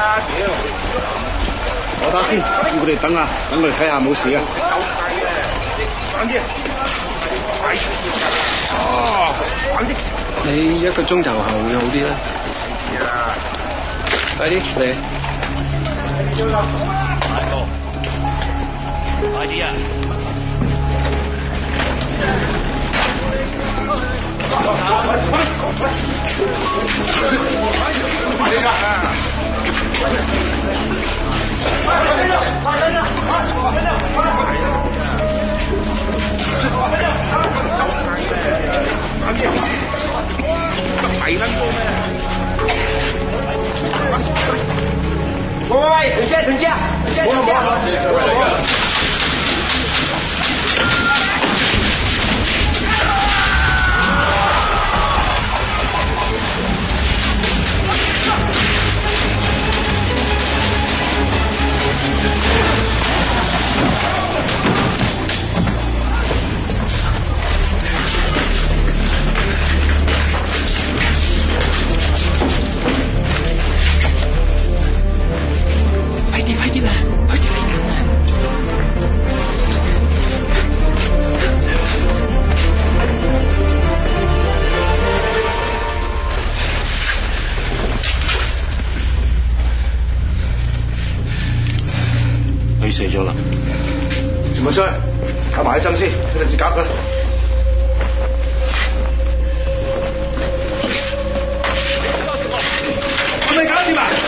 我打先，我哋等啊，等我哋睇下冇事啊。快啲！哦，快啲！你1個鐘頭後會好啲啦。快啲嚟！快啲啊！喂，停車！佢死咗啦！全部出去，打埋一針先，一陣至搞佢。我未搞掂啊！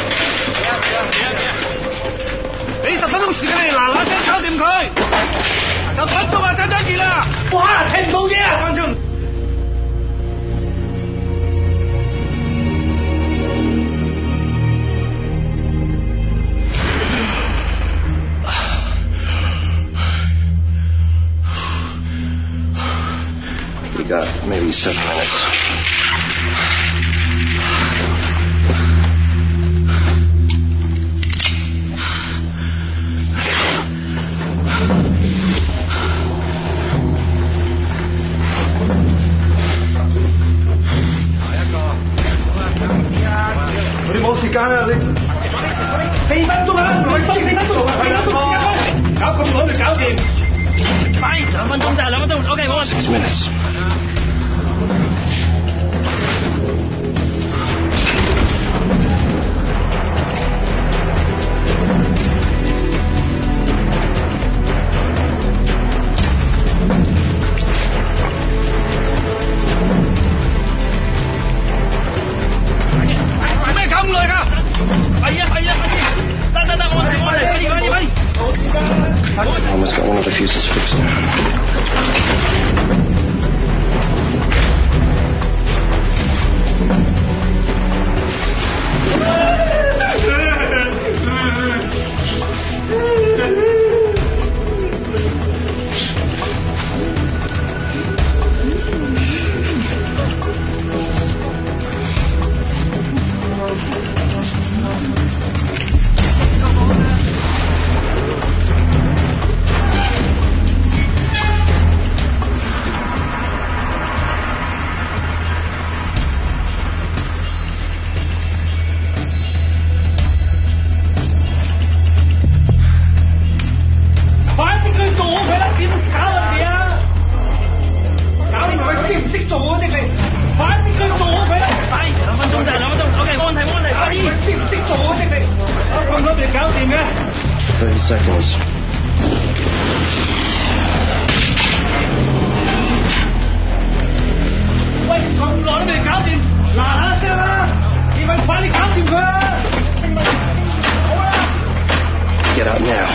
俾10分鐘時間你嗱嗱聲搞掂佢，10分鐘啊，就得件啦！哇，睇唔到嘢啊，觀眾。We got maybe 7 minutes. Tôi冇時間啊！你4分鐘啊！唔係4分鐘啊！搞咁耐就搞掂，快2分鐘咋？2分鐘 ，OK， 冇問題。6 minutes. Almost got one of the fuses fixed now. Get out now.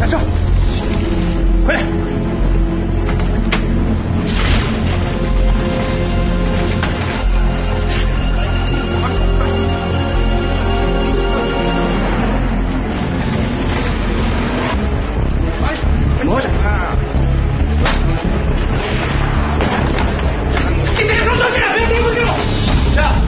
大少，回来！摸着啊！今天上车去，别停不住！是啊，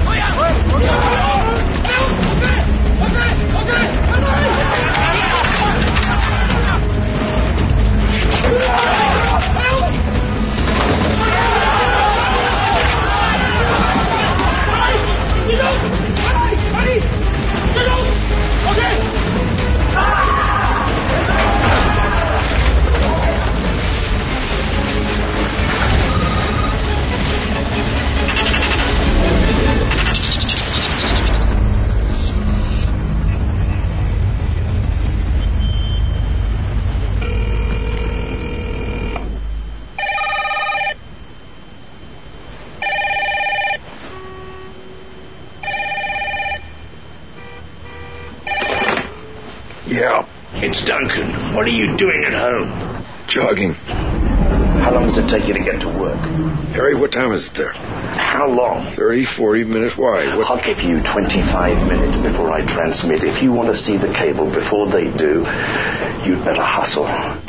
Yeah, it's Duncan. What are you doing at home? Jogging. How long does it take you to get to work? Harry, what time is it there? How long? 30, 40 minutes. Why? I'll give you 25 minutes before I transmit. If you want to see the cable before they do, you'd better hustle.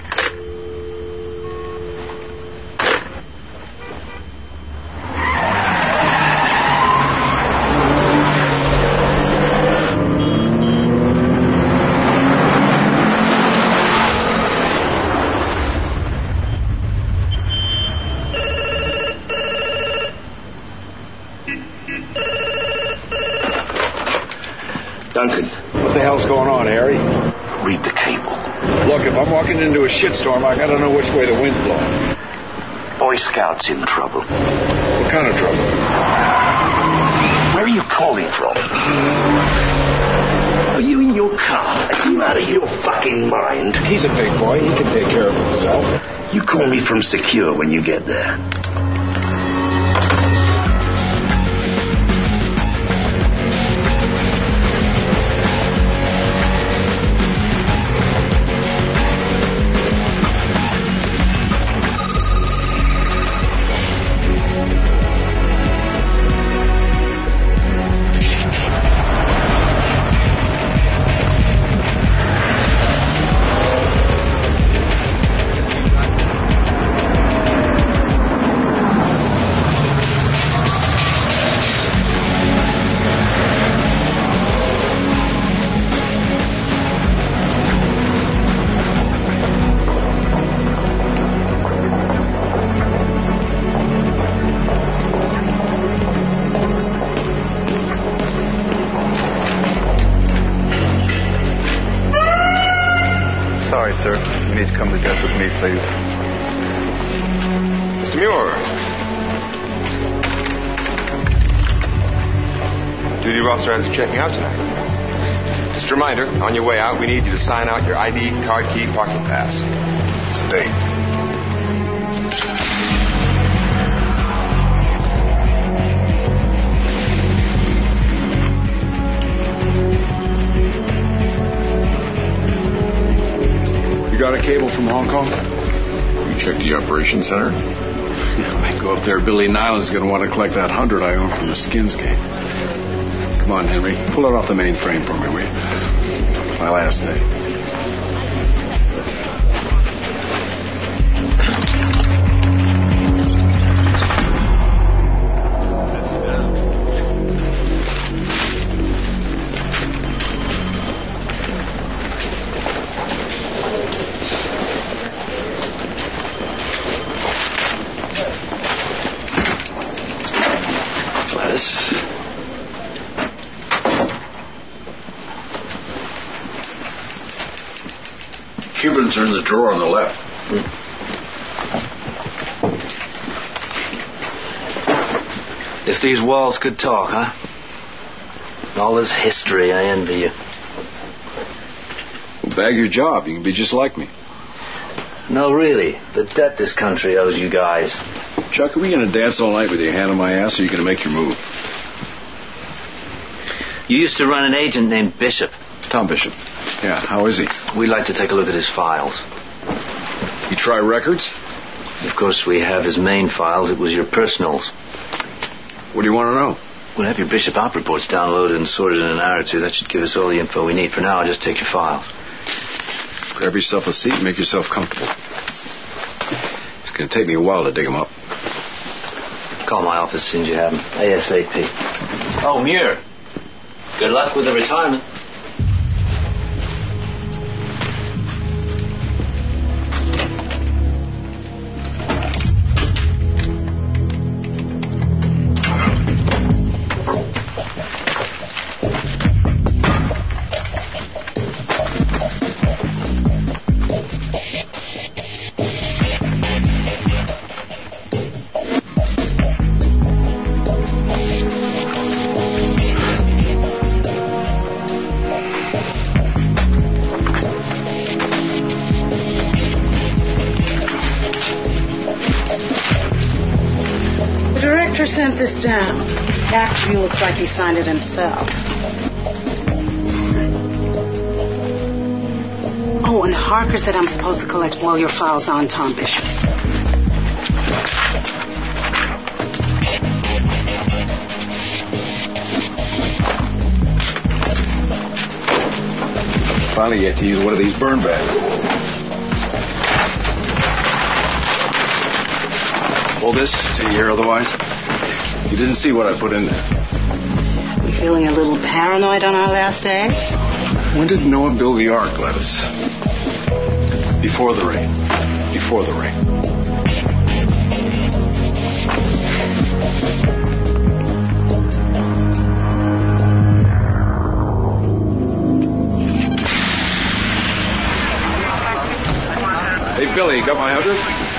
Duncan. What the hell's going on, Harry? Read the cable. Look, if I'm walking into a shitstorm, I gotta know which way the wind's blowing. Boy Scout's in trouble. What kind of trouble? Where are you calling from? Are you in your car? Are you out of your fucking mind? He's a big boy. He can take care of himself. You call me from Secure when you get there. Sorry, sir. You need to come to the desk with me, please. Mr. Muir. Duty roster has you checking out tonight. Just a reminder, on your way out, we need you to sign out your ID, card key, parking pass. It's a date. You got a cable from Hong Kong? You checked the operations center? I go up there. Billy Nyland's going to want to collect that 100 I own from the Skins game. Come on, Henry. Pull it off the mainframe for me, will you? My last name. Cubans are in the drawer on the left. If these walls could talk, huh? All this history, I envy you. Well, bag your job. You can be just like me. No, really. The debt this country owes you guys. Chuck, are we going to dance all night with your hand on my ass, or are you going to make your move? You used to run an agent named Bishop. Tom Bishop. Yeah, how is he? We'd like to take a look at his files. You try records? Of course, we have his main files. It was your personals. What do you want to know? We'll have your Bishop Op reports downloaded and sorted in an hour or two. That should give us all the info we need. For now, I'll just take your files. Grab yourself a seat and make yourself comfortable. It's going to take me a while to dig them up. Call my office as soon as you have them. ASAP. Oh, Muir. Good luck with the retirement. Sent this down. Actually, looks like he signed it himself. Oh, and Harker said I'm supposed to collect all your files on Tom Bishop. Finally get to use one of these burn bags. Hold this, see you hear otherwise? You didn't see what I put in there. You feeling a little paranoid on our last day? When did Noah build the ark, Gladys? Before the rain. Before the rain. Hey, Billy, you got my 100?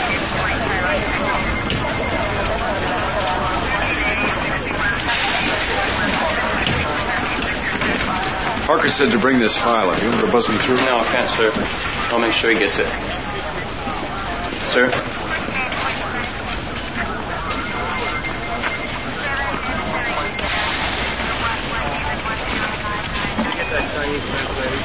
Parker said to bring this file. Are you able to buzz me through? No, I can't, sir. I'll make sure he gets it. Sir? Get that Chinese translated.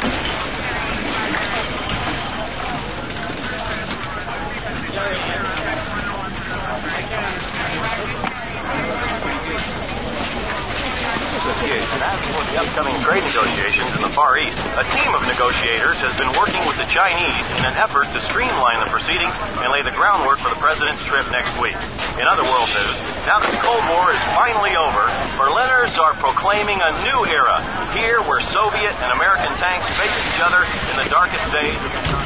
As for the upcoming trade negotiations in the Far East, a team of negotiators has been working with the Chinese in an effort to streamline the proceedings and lay the groundwork for the president's trip next week. In other world news, now that the Cold War is finally over, Berliners are proclaiming a new era, here where Soviet and American tanks face each other in the darkest days.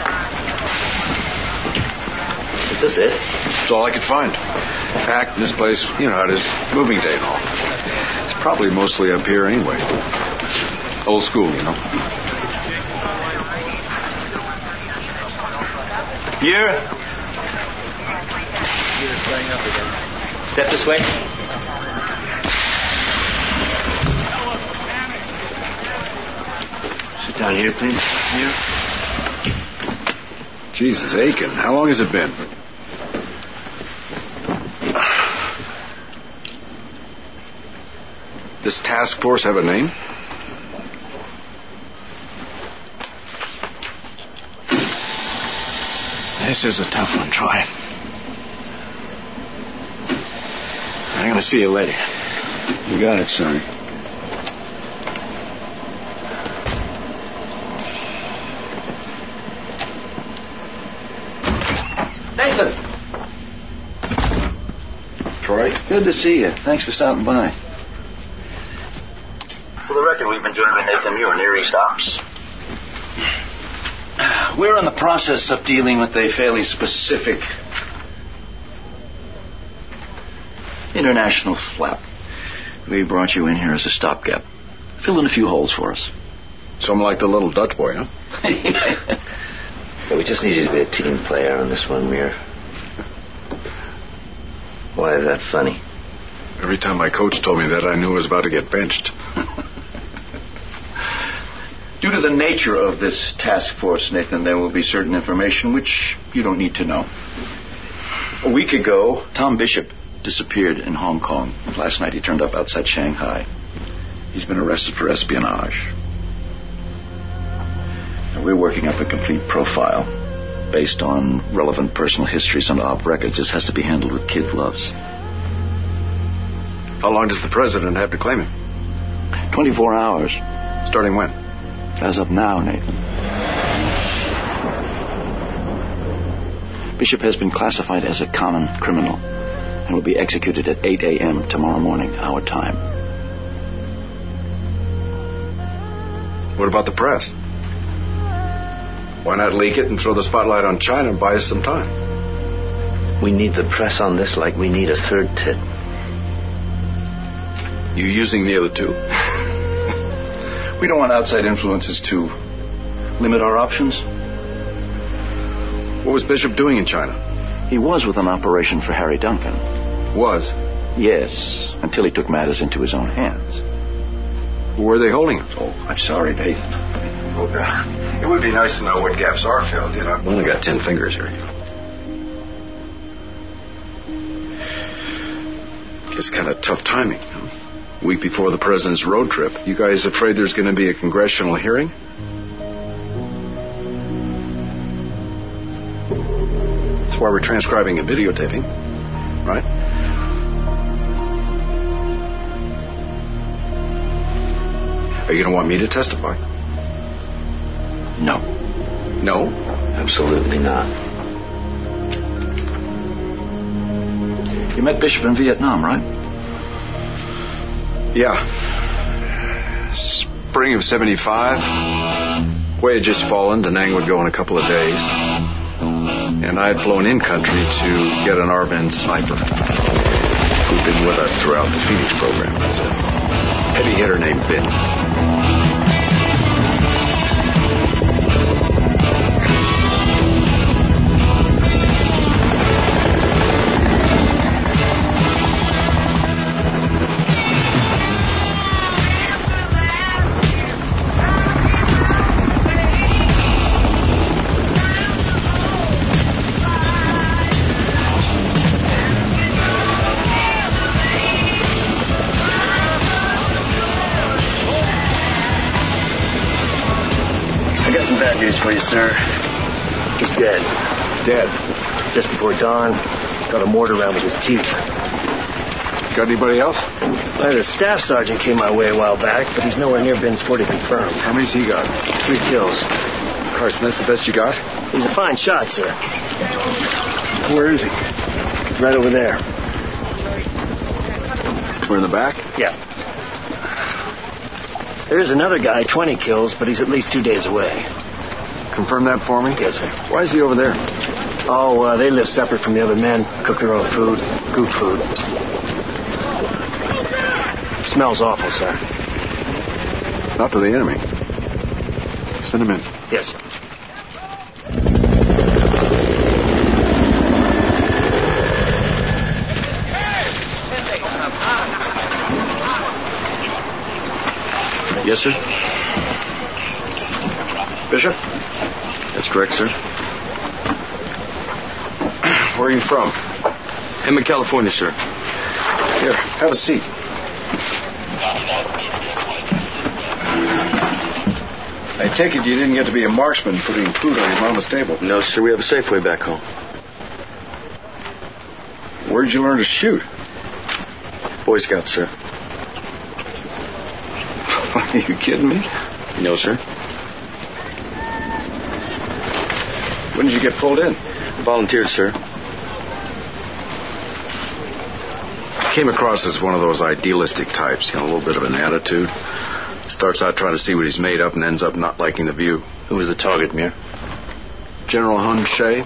Is this it? That's all I could find. Packed in this place, you know how it is, moving day and all. It's probably mostly up here anyway. Old school, you know. Here. Step this way. Sit down here, please. Here. Jesus, Aiken, how long has it been? This task force have a name? This is a tough one, Troy. I'm going to see you later. You got it, Sonny. Nathan! Troy? Good to see you. Thanks for stopping by. For the record, we've been joined by Nathan Muir, Near East Ops. We're in the process of dealing with a fairly specific international flap. We brought you in here as a stopgap. Fill in a few holes for us. Something like the little Dutch boy, huh? But we just need you to be a team player on this one, Muir. Why is that funny? Every time my coach told me that, I knew I was about to get benched. Due to the nature of this task force, Nathan, there will be certain information which you don't need to know. A week ago, Tom Bishop disappeared in Hong Kong. Last night he turned up outside Shanghai. He's been arrested for espionage. We're working up a complete profile based on relevant personal histories and op records. This has to be handled with kid gloves. How long does the president have to claim him? 24 hours. Starting when? As of now, Nathan. Bishop has been classified as a common criminal and will be executed at 8 a.m. tomorrow morning, our time. What about the press? Why not leak it and throw the spotlight on China and buy us some time? We need the press on this like we need a third tit. You using the other two? We don't want outside influences to limit our options. What was Bishop doing in China? He was with an operation for Harry Duncan. Was? Yes, until he took matters into his own hands. Where are they holding him? Oh, I'm sorry, Nathan. It would be nice to know what gaps are filled, you know. I've only got 10 fingers here. It's kind of tough timing. Week before the president's road trip. You guys afraid there's going to be a congressional hearing? That's why we're transcribing and videotaping, right? Are you going to want me to testify? No. No? Absolutely not. You met Bishop in Vietnam, right? Yeah. Spring of 75. Way had just fallen. Da Nang would go in a couple of days. And I had flown in country to get an R-band sniper who'd been with us throughout the Phoenix program. It was a heavy hitter named Ben. For you, sir. He's dead. Dead? Just before dawn, got a mortar round with his teeth. Got anybody else? Well, the staff sergeant came my way a while back, but he's nowhere near been fully confirmed. How many's he got? 3 kills. Carson, that's the best you got? He's a fine shot, sir. Where is he? Right over there. We're in the back? Yeah. There's another guy, 20 kills, but he's at least 2 days away. Confirm that for me? Yes, sir. Why is he over there? Oh, they live separate from the other men. Cook their own food. Good food. Smells awful, sir. Not to the enemy. Send him in. Yes, sir. Yes, sir. Bishop? That's correct, sir. Where are you from? Emmett, California, sir. Here, have a seat. I take it you didn't get to be a marksman putting food on your mama's table. No, sir. We have a Safeway back home. Where'd you learn to shoot? Boy Scout, sir. Are you kidding me? No, sir. When did you get pulled in? Volunteered, sir. Came across as one of those idealistic types, a little bit of an attitude. Starts out trying to see what he's made up and ends up not liking the view. Who was the target, Muir? General Hun Shea.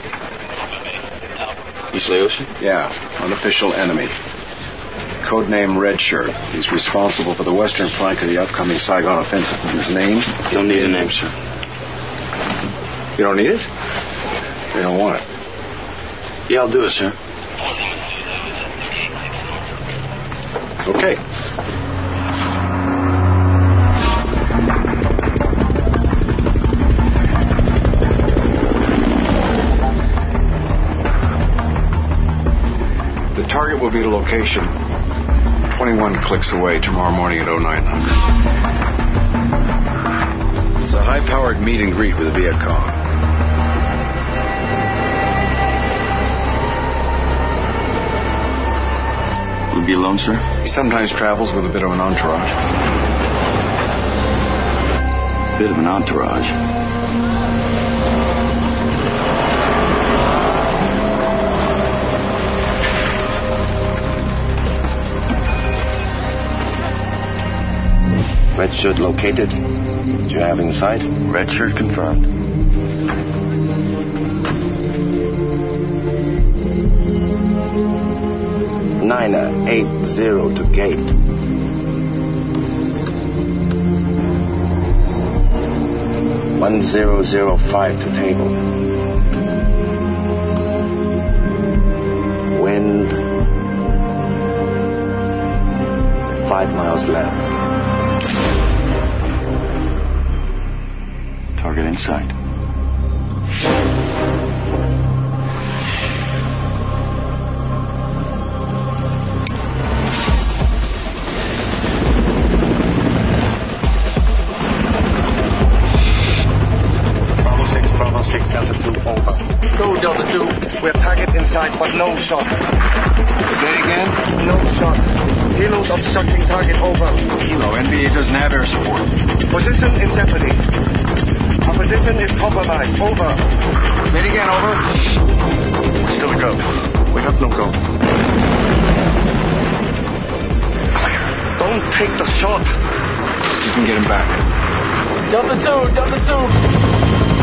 East Laotian? Yeah, unofficial enemy. Codename Redshirt. He's responsible for the western flank of the upcoming Saigon offensive. His name? You don't need a name, sir. You don't need it? You don't want it? Yeah, I'll do it, sir. Okay. The target will be the location 21 clicks away tomorrow morning at 0900. It's a high-powered meet and greet with the Viet Cong. Will he be alone, sir? He sometimes travels with a bit of an entourage. Bit of an entourage. Red shirt located. Do you have in sight? Red shirt confirmed. Niner 80 to gate. $1005 to table. Wind 5 miles left. Target in sight. Bravo 6, Delta 2, over. Go, Delta 2. We have target in sight, but no shot. Say it again? No shot. Helo's obstructing target, over. Helo, NVA doesn't have air support. Position in jeopardy. Our position is compromised, over. Say it again, over. Still a go. We have no go. Clear. Don't take the shot. You can get him back. Delta 2, Delta 2.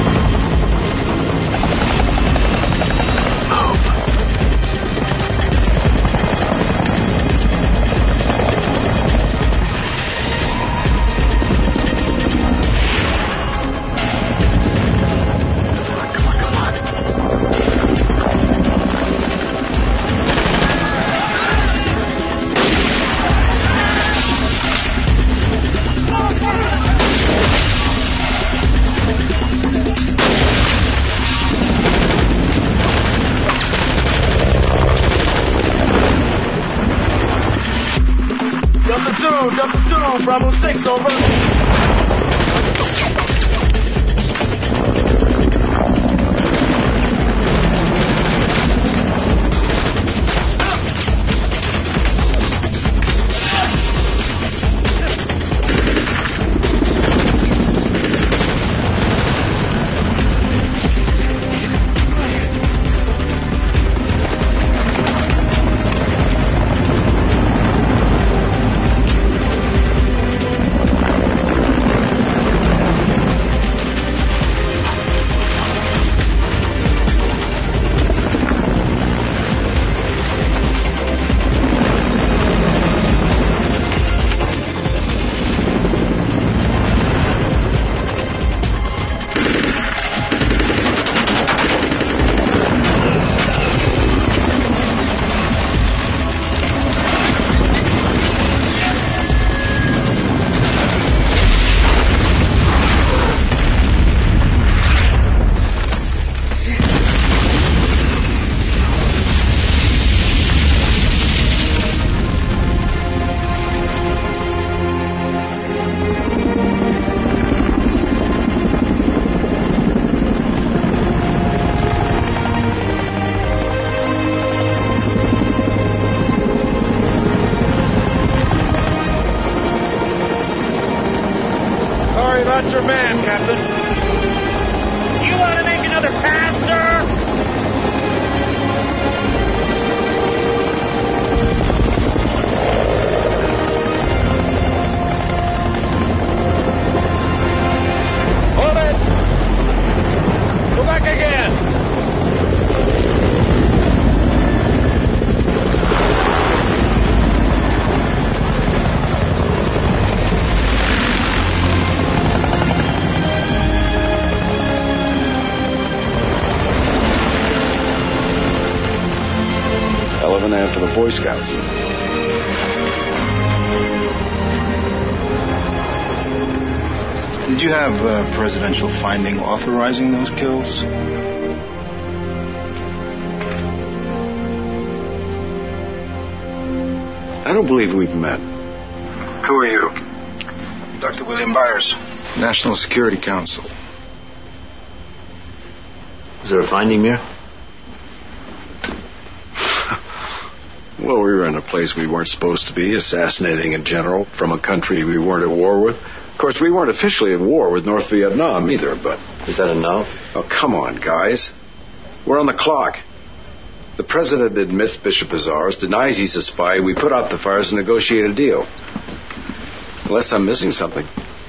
Delta 2, Bravo 6, over. That's your man, Captain. You want to make another pass, sir? Hold it. Go back again. For the Boy Scouts. Did you have a presidential finding authorizing those kills? I don't believe we've met. Who are you? Dr. William Byers. National Security Council. Was there a finding, Muir? Well, we were in a place we weren't supposed to be, assassinating a general from a country we weren't at war with. Of course, we weren't officially at war with North Vietnam either, but... Is that enough? Oh, come on, guys. We're on the clock. The president admits Bishop is ours, denies he's a spy. We put out the fires and negotiate a deal. Unless I'm missing something.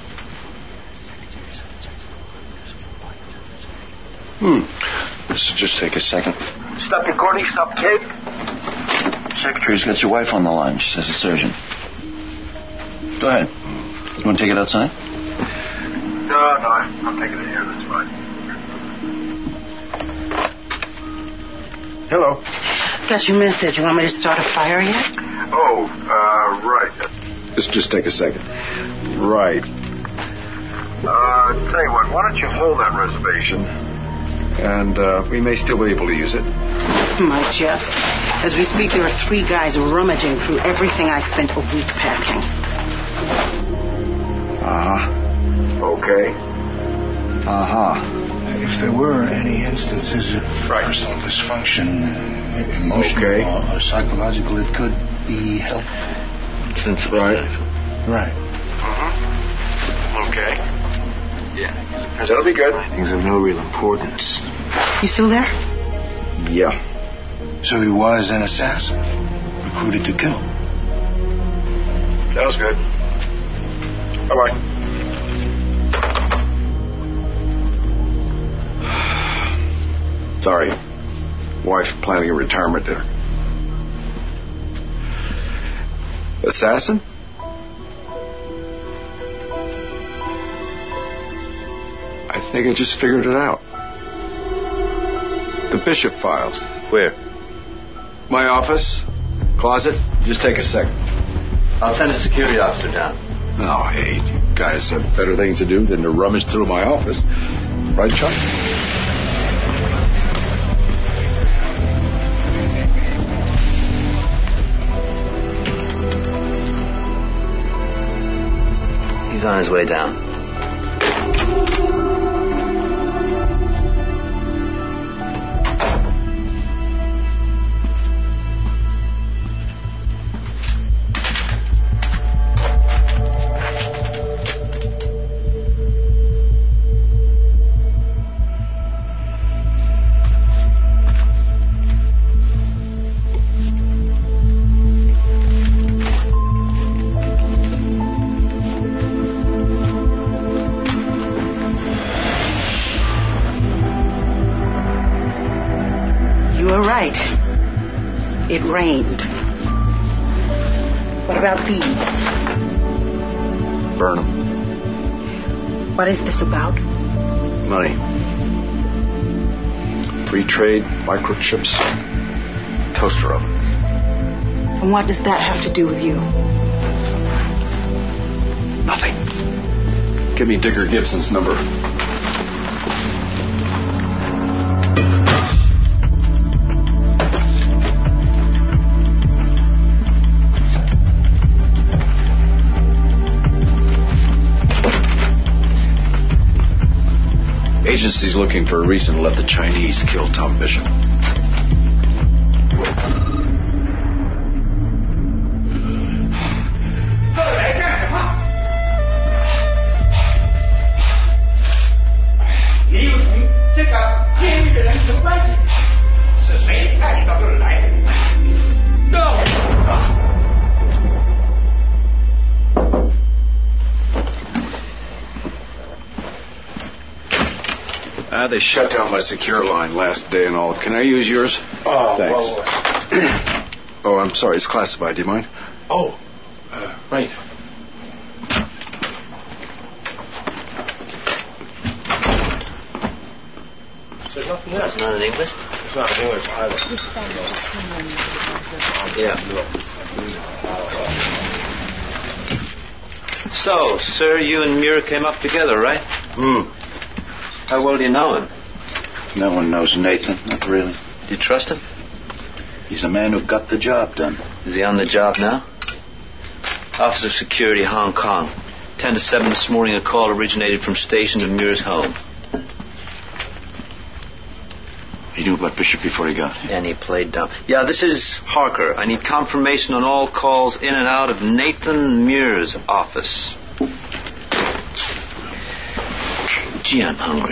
This will just take a second. Stop recording, stop tape. Secretary's got your wife on the line. She says a surgeon. Go ahead. You want to take it outside? No, I'll take it in here. That's fine. Hello. Got your message. You want me to start a fire yet? Oh, right. Just take a second. Right. Tell you what, why don't you hold that reservation? And we may still be able to use it. Might just. As we speak, there are 3 guys rummaging through everything I spent a week packing. Okay. If there were any instances of personal dysfunction, emotional or psychological, it could be helped. Right. Okay. Yeah. That'll be good. Things of no real importance. You still there? Yeah. So he was an assassin, recruited to kill. Sounds good. Bye-bye. Sorry. Wife planning a retirement dinner. Assassin? I think I just figured it out. The Bishop files. Where? My office. Closet. Just take a second. I'll send a security officer down. Oh, hey, you guys have better things to do than to rummage through my office. Right, Chuck? He's on his way down. It rained. What about thieves? Burn them. What is this about? Money. Free trade, microchips, toaster ovens. And what does that have to do with you? Nothing. Give me Digger Gibson's number. Agency's looking for a reason to let the Chinese kill Tom Bishop. They shut down my secure line last day and all. Can I use yours? Oh, thanks. Well, oh, I'm sorry. It's classified. Do you mind? Oh, right. There's nothing there. It's not in English? It's not in English either. Yeah. So, sir, you and Muir came up together, right? How well do you know him? No one knows Nathan, not really. Do you trust him? He's a man who got the job done. Is he on the job now? Office of Security, Hong Kong. 10 to 7 this morning, a call originated from station to Muir's home. He knew about Bishop before he got here. And he played dumb. Yeah, this is Harker. I need confirmation on all calls in and out of Nathan Muir's office. Gee, I'm hungry.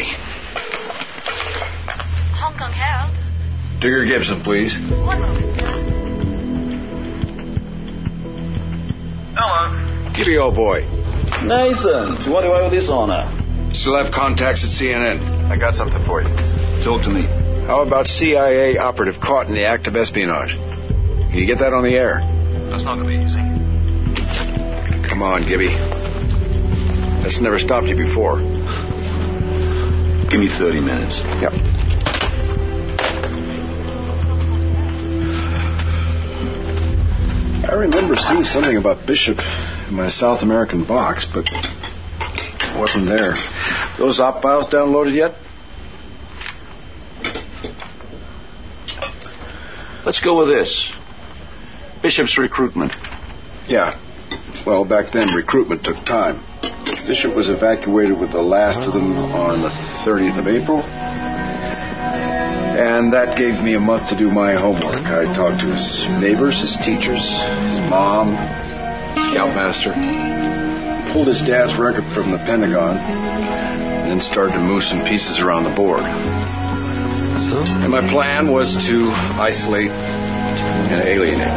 Hong Kong Herald. Digger Gibson, please. 1 moment, sir. Hello. Gibby, old boy. Nathan, what do I owe this honor? Still have contacts at CNN. I got something for you. Talk to me. How about CIA operative caught in the act of espionage? Can you get that on the air? That's not going to be easy. Come on, Gibby. That's never stopped you before. Give me 30 minutes. Yep. I remember seeing something about Bishop in my South American box, but it wasn't there. Those op files downloaded yet? Let's go with this. Bishop's recruitment. Yeah. Well, back then, recruitment took time. Bishop was evacuated with the last of them on the 30th of April. And that gave me a month to do my homework. I talked to his neighbors, his teachers, his mom, scoutmaster. Pulled his dad's record from the Pentagon. And then started to move some pieces around the board. And my plan was to isolate and alienate.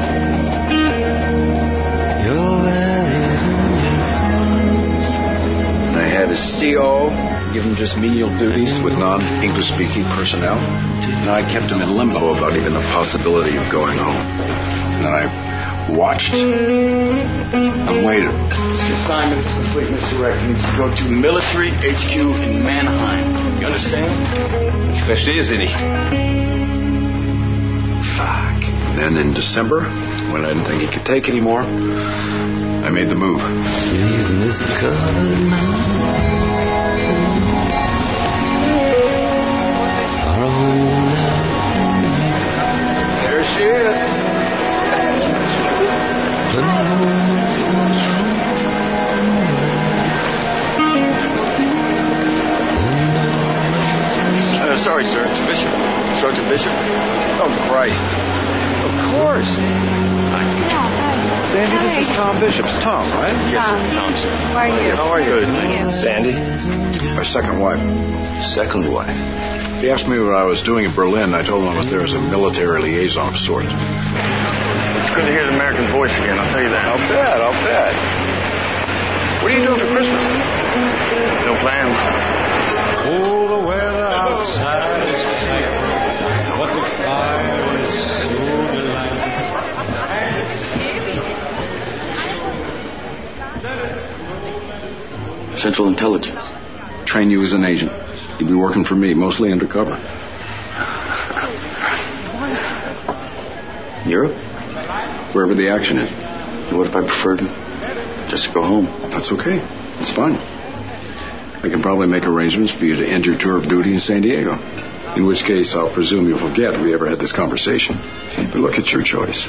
And I had his CO give him just menial duties with non-English speaking personnel. And I kept him in limbo about even the possibility of going home. And then I watched and waited. The assignment is complete, Mr. Reck. He needs to go to military HQ in Mannheim. You understand? Ich verstehe Sie nicht. Fuck. Then in December, when I didn't think he could take anymore, I made the move. There she is. Sorry, sir. It's Bishop. Sergeant Bishop. Oh, Christ. Of course. Sandy, this is Tom Bishop's Tom, right? Yes, sir. Tom, sir. How are you? How are you? Good. Sandy? Our second wife. Second wife. He asked me what I was doing in Berlin. I told him I was there as a military liaison of sorts. It's good to hear the American voice again, I'll tell you that. I'll bet. What are you doing for Christmas? No plans. Oh, the weather outside is clear, but the fire is so delightful. Central Intelligence. Train you as an agent. You'd be working for me, mostly undercover. Europe? Wherever the action is. And what if I preferred to just go home? That's okay. It's fine. I can probably make arrangements for you to end your tour of duty in San Diego. In which case, I'll presume you'll forget we ever had this conversation. But look, it's your choice.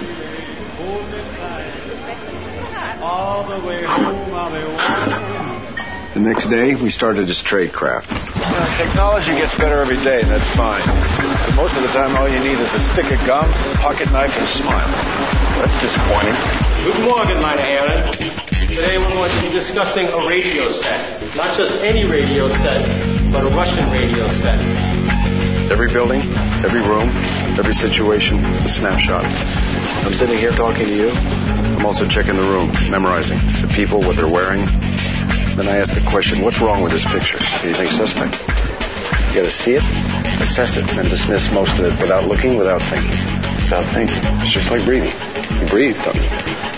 All the way home, I'll be warm. The next day, we started as trade craft. Technology gets better every day, and that's fine. But most of the time, all you need is a stick of gum, a pocket knife, and a smile. That's disappointing. Guten Morgen, meine Herren. Today we're going to be discussing a radio set. Not just any radio set, but a Russian radio set. Every building, every room, every situation, a snapshot. I'm sitting here talking to you. I'm also checking the room, memorizing the people, what they're wearing. Then I ask the question, what's wrong with this picture? Anything suspect? You gotta see it, assess it, and dismiss most of it without looking, without thinking. Without thinking. It's just like breathing. You breathe, don't you?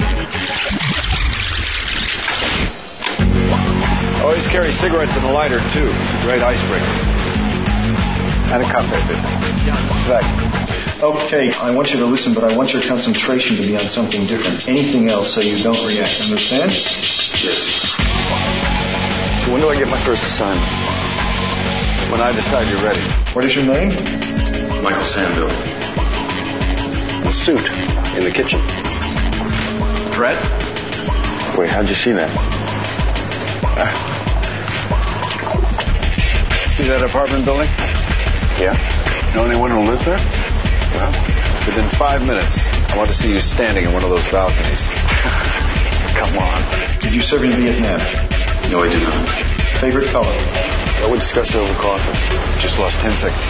Always carry cigarettes and a lighter, too. It's a great icebreaker. And a cafe, bit. Back. Okay, I want you to listen, but I want your concentration to be on something different. Anything else so you don't react. Understand? Yes. So when do I get my first assignment? When I decide you're ready. What is your name? Michael Sandville. A suit in the kitchen. Brett? Wait, how'd you see that? See that apartment building? Yeah. Know anyone who lives there? Well, within 5 minutes, I want to see you standing in one of those balconies. Come on. Did you serve in Vietnam? No, I did not. Favorite color? Yeah, we'll discuss it over coffee. Just lost 10 seconds.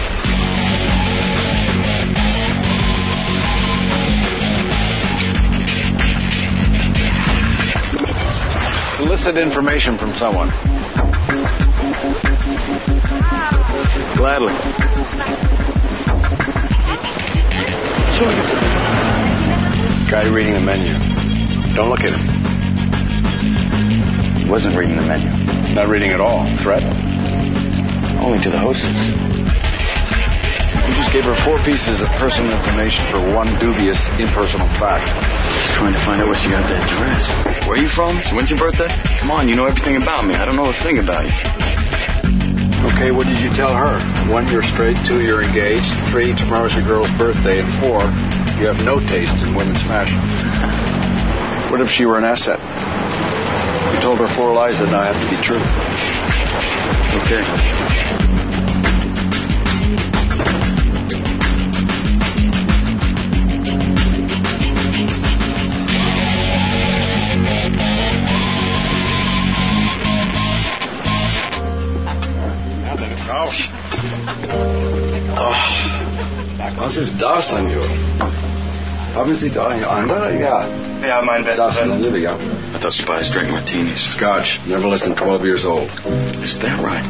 Solicit information from someone. Gladly. Guy reading the menu. Don't look at him. He wasn't reading the menu. Not reading at all. Threat? Only to the hostess. You just gave her 4 pieces of personal information for one dubious, impersonal fact. Just trying to find out where she got that dress. Where are you from? So when's your birthday? Come on, you know everything about me. I don't know a thing about you. Okay, what did you tell her? 1, you're straight. 2, you're engaged. 3, tomorrow's your girl's birthday. And 4, you have no taste in women's fashion. What if she were an asset? You told her 4 lies that now have to be true. Okay. Was ist das, Senor? Haben Sie da eine andere? Ja. Ja, mein bester Freund. Ja. I thought spies drank martinis. Scotch, never less than 12 years old. Is that right?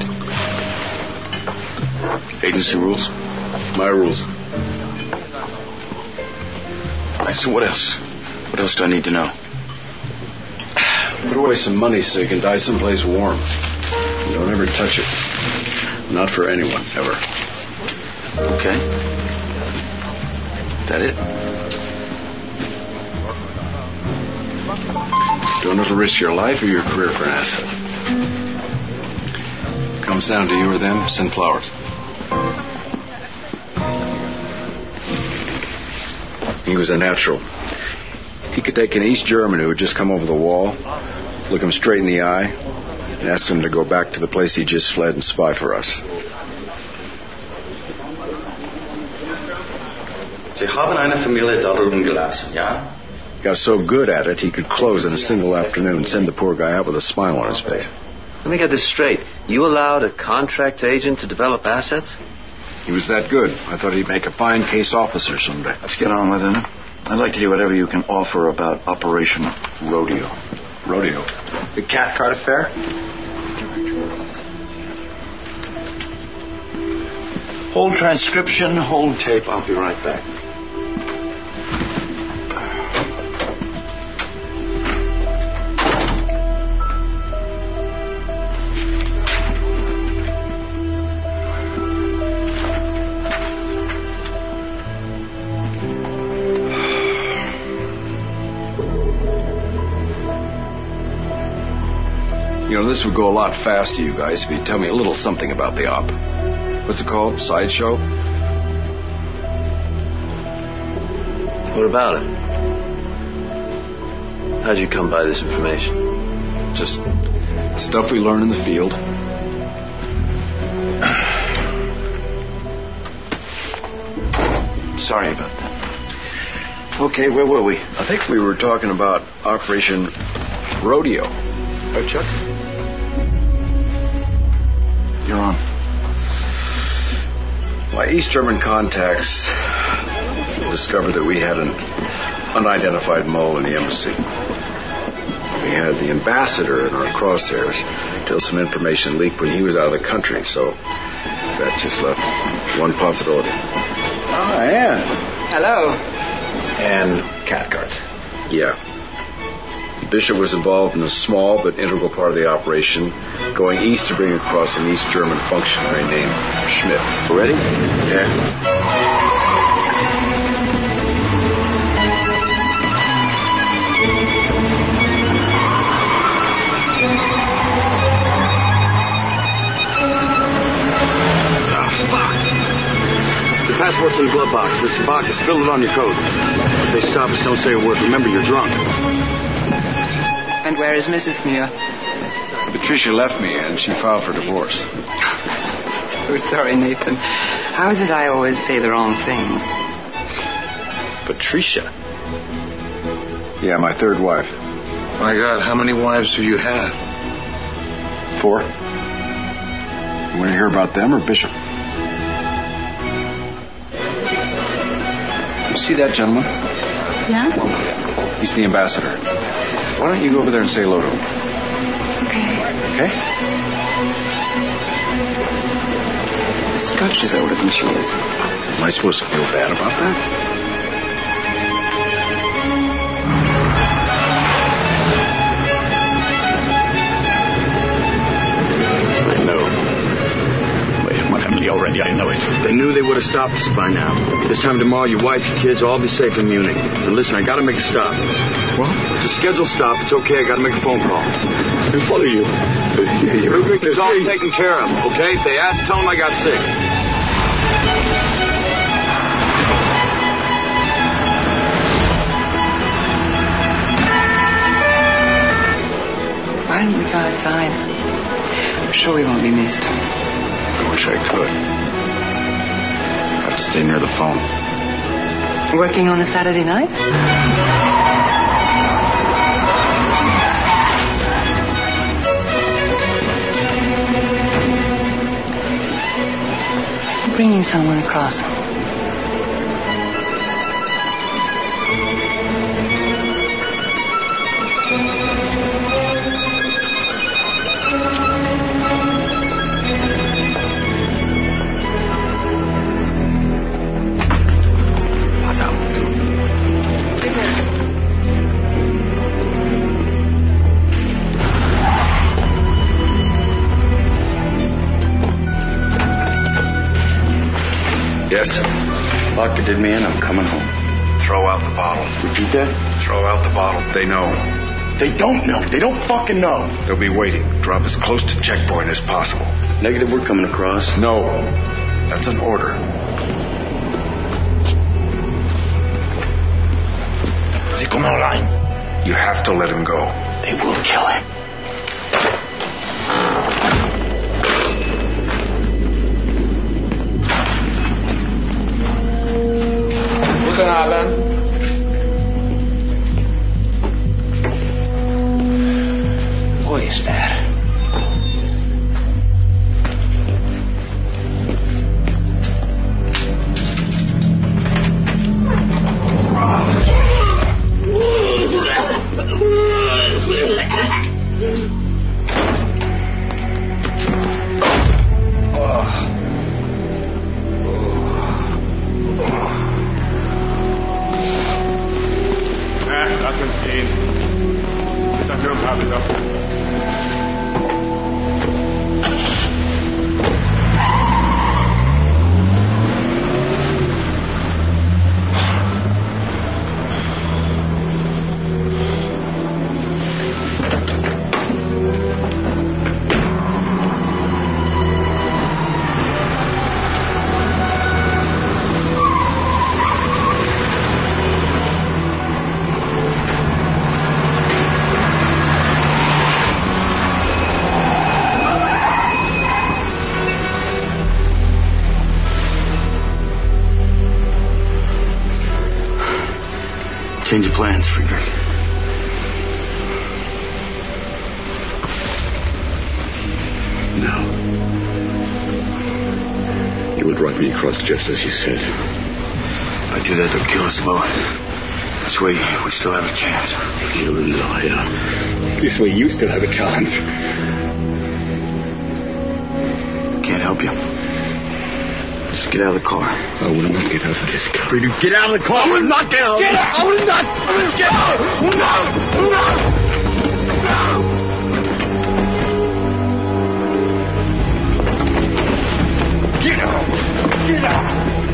Agency rules? My rules. All right, so what else? What else do I need to know? Put away some money so you can die someplace warm. Don't ever touch it. Not for anyone, ever. Okay. Is that it? Don't ever risk your life or your career for an asset. Comes down to you or them, send flowers. He was a natural. He could take an East German who had just come over the wall, look him straight in the eye, and ask him to go back to the place he just fled and spy for us. Sie haben eine Familie darüber gelassen, ja? Got so good at it, he could close in a single afternoon and send the poor guy out with a smile on his face. Let me get this straight. You allowed a contract agent to develop assets? He was that good. I thought he'd make a fine case officer someday. Let's get on with it. I'd like to hear whatever you can offer about Operation Rodeo. Rodeo? The Cathcart affair? Hold transcription, hold tape. I'll be right back. You know, this would go a lot faster, you guys, if you'd tell me a little something about the op. What's it called? Sideshow? What about it? How'd you come by this information? Just stuff we learn in the field. Sorry about that. Okay, where were we? I think we were talking about Operation Rodeo. Right, Chuck? You're on. My East German contacts discovered that we had an unidentified mole in the embassy. We had the ambassador in our crosshairs until some information leaked when he was out of the country, so that just left one possibility. Oh, Anne. Hello. And Cathcart. Yeah. Bishop was involved in a small but integral part of the operation, going east to bring across an East German functionary named Schmidt. Ready? Yeah. The passport's in the glove box. This box is filled on your coat. If they stop us, don't say a word. Remember, you're drunk. And where is Mrs. Muir? Patricia left me and she filed for divorce. So sorry, Nathan. How is it I always say the wrong things? Patricia? Yeah, my third wife. My God, how many wives have you had? 4. You want to hear about them or Bishop? You see that gentleman? Yeah? He's the ambassador. Why don't you go over there and say hello to him? Okay? Mr. Dutch is older than she is. Am I supposed to feel bad about that? Already, I know it. They knew they would have stopped us by now. This time tomorrow, your wife, your kids will all be safe in Munich. But listen, I gotta make a stop. What? It's a scheduled stop. It's okay. I gotta make a phone call. I follow you. It's all taken care of, okay? If they ask, tell them I got sick. Why don't we go outside? I'm sure we won't be missed. I wish I could. I have to stay near the phone. Working on a Saturday night? Bringing someone across. Yes? Doctor did me in. I'm coming home. Throw out the bottle. Repeat that? Throw out the bottle. They know. They don't know. They don't fucking know. They'll be waiting. Drop as close to checkpoint as possible. Negative, we're coming across. No. That's an order. Is he coming online? You have to let him go. They will kill him. Guten Abend. Who is that? Lass uns gehen. Dafür habe ich doch. Change of plans, Friedrich. No. You would drive me across just as you said. If I do that, they'll kill us both. This way, we still have a chance. You're a liar. This way, you still have a chance. Can't help you. Just get out of the car. I will not get out of this car. Friedrich, get out of the car. I will not get out. Get out. I will not. I will get out. No. No. Get out! Get out!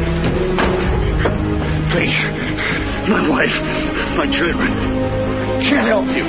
Please. My wife. My children. Can't help you.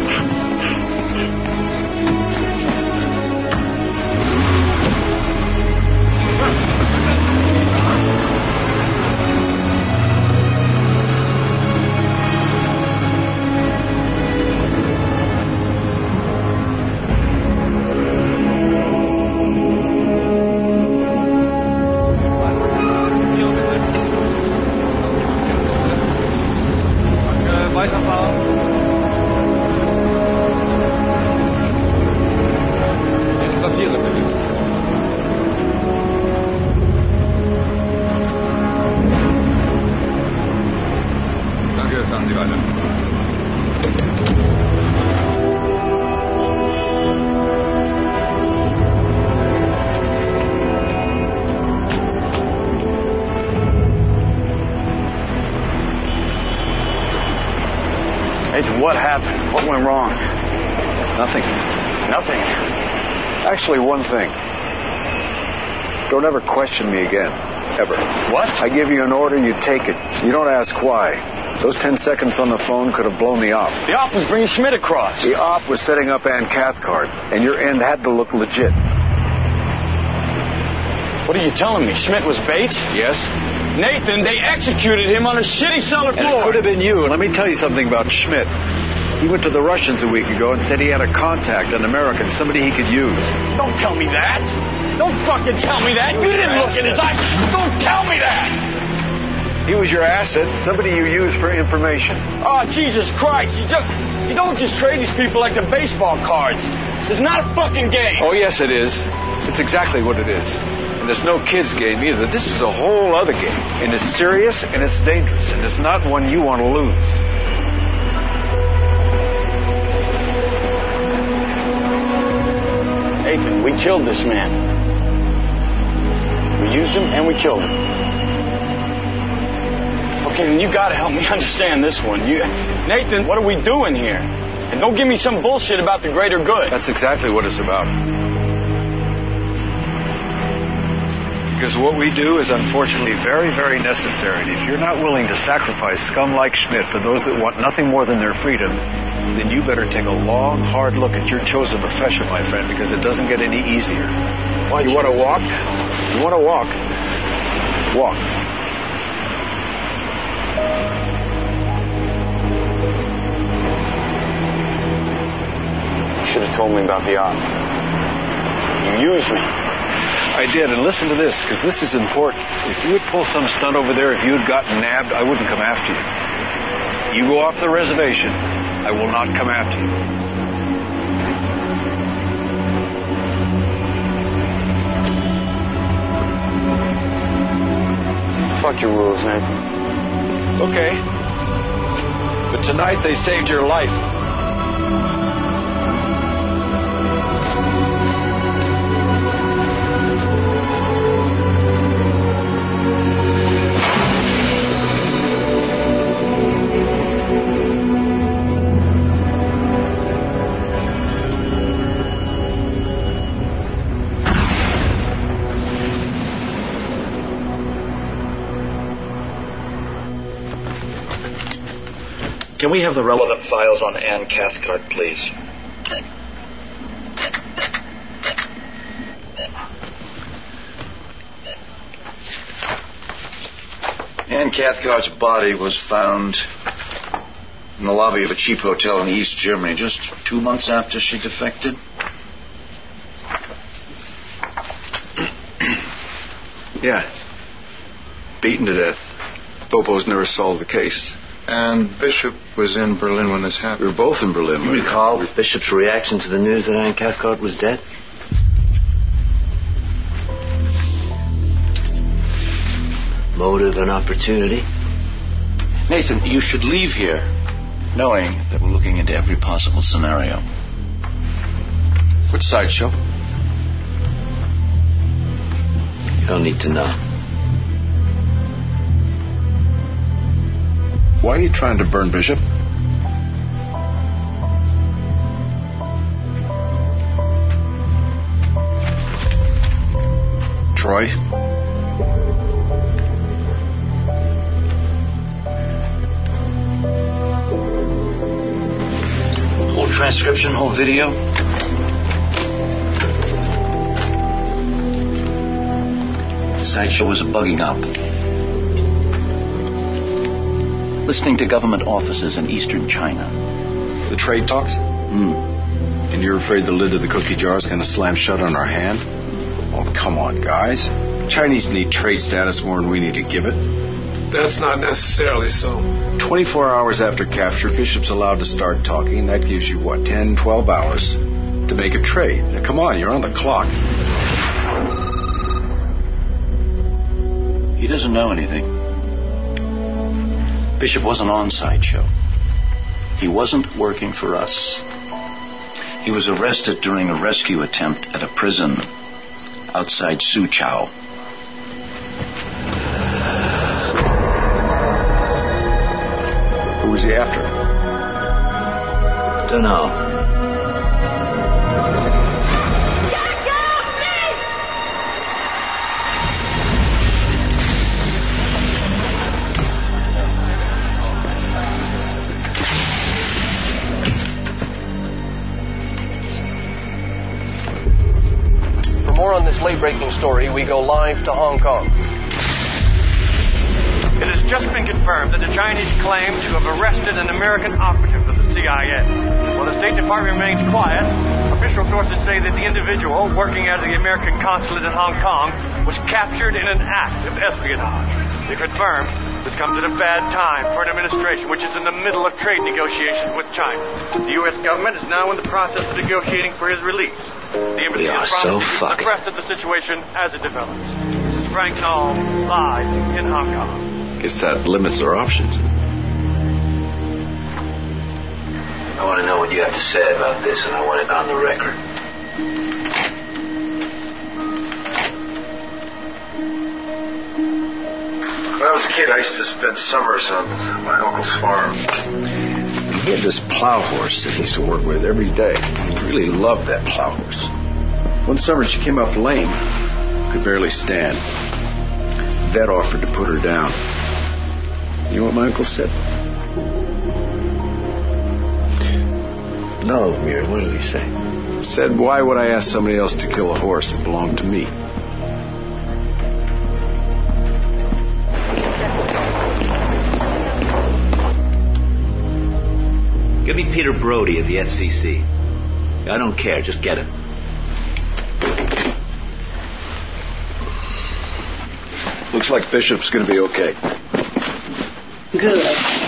What happened? What went wrong? Nothing. Nothing. Actually, one thing. Don't ever question me again. Ever. What? I give you an order, you take it. You don't ask why. Those 10 seconds on the phone could have blown the op. The op was bringing Schmidt across. The op was setting up Ann Cathcart, and your end had to look legit. What are you telling me? Schmidt was bait? Yes. Nathan, they executed him on a shitty cellar floor. And it could have been you. Let me tell you something about Schmidt. He went to the Russians a week ago and said he had a contact, an American, somebody he could use. Don't tell me that. Don't fucking tell me that. You didn't look in his eyes. Don't tell me that. He was your asset, somebody you used for information. Oh, Jesus Christ. You don't just trade these people like the baseball cards. It's not a fucking game. Oh, yes, it is. It's exactly what it is. And it's no kid's game either. This is a whole other game. And it's serious and it's dangerous. And it's not one you want to lose. Nathan, we killed this man. We used him and we killed him. Okay, then you gotta help me understand this one. Nathan, what are we doing here? And don't give me some bullshit about the greater good. That's exactly what it's about. Because what we do is unfortunately very, very necessary. And if you're not willing to sacrifice scum like Schmidt for those that want nothing more than their freedom, then you better take a long, hard look at your chosen profession, my friend, because it doesn't get any easier. You want to walk? You want to walk? Walk. You should have told me about the op. You used me. I did, and listen to this, because this is important. If you would pull some stunt over there, if you had gotten nabbed, I wouldn't come after you. You go off the reservation, I will not come after you. Fuck your rules, Nathan. Okay. But tonight they saved your life. Can we have the relevant files on Ann Cathcart, please? Ann Cathcart's body was found in the lobby of a cheap hotel in East Germany just 2 months after she defected. Yeah. Beaten to death. Bobo's never solved the case. And Bishop was in Berlin when this happened. We were both in Berlin. You recall Bishop's reaction to the news that Ann Cathcart was dead? Motive and opportunity? Nathan, you should leave here knowing that we're looking into every possible scenario. Which sideshow? You don't need to know. Why are you trying to burn Bishop? Troy? Whole transcription, whole video. The sideshow was a bugging up. Listening to government offices in eastern China. The trade talks? And you're afraid the lid of the cookie jar is going to slam shut on our hand? Oh, come on, guys. Chinese need trade status more than we need to give it. That's not necessarily so. 24 hours after capture, Bishop's allowed to start talking. That gives you, 10, 12 hours to make a trade. Now, come on, you're on the clock. He doesn't know anything. Bishop wasn't on Sideshow. He wasn't working for us. He was arrested during a rescue attempt at a prison outside Suzhou. Who was he after? Don't know. For more on this late-breaking story, we go live to Hong Kong. It has just been confirmed that the Chinese claim to have arrested an American operative of the CIA. While the State Department remains quiet, official sources say that the individual working at the American consulate in Hong Kong was captured in an act of espionage. They confirm this comes at a bad time for an administration which is in the middle of trade negotiations with China. The U.S. government is now in the process of negotiating for his release. The embassy is promising to keep abreast of the situation as it develops. This is Frank Knoll, live in Hong Kong. Guess that limits our options. I want to know what you have to say about this, and I want it on the record. When I was a kid, I used to spend summers on my uncle's farm. He had this plow horse that he used to work with every day. He really loved that plow horse. One summer she came up lame, could barely stand. Vet offered to put her down. You know what my uncle said? No, Mir, what did he say? Said, why would I ask somebody else to kill a horse that belonged to me? Give me Peter Brody at the FCC. I don't care, just get him. Looks like Bishop's going to be okay. Good.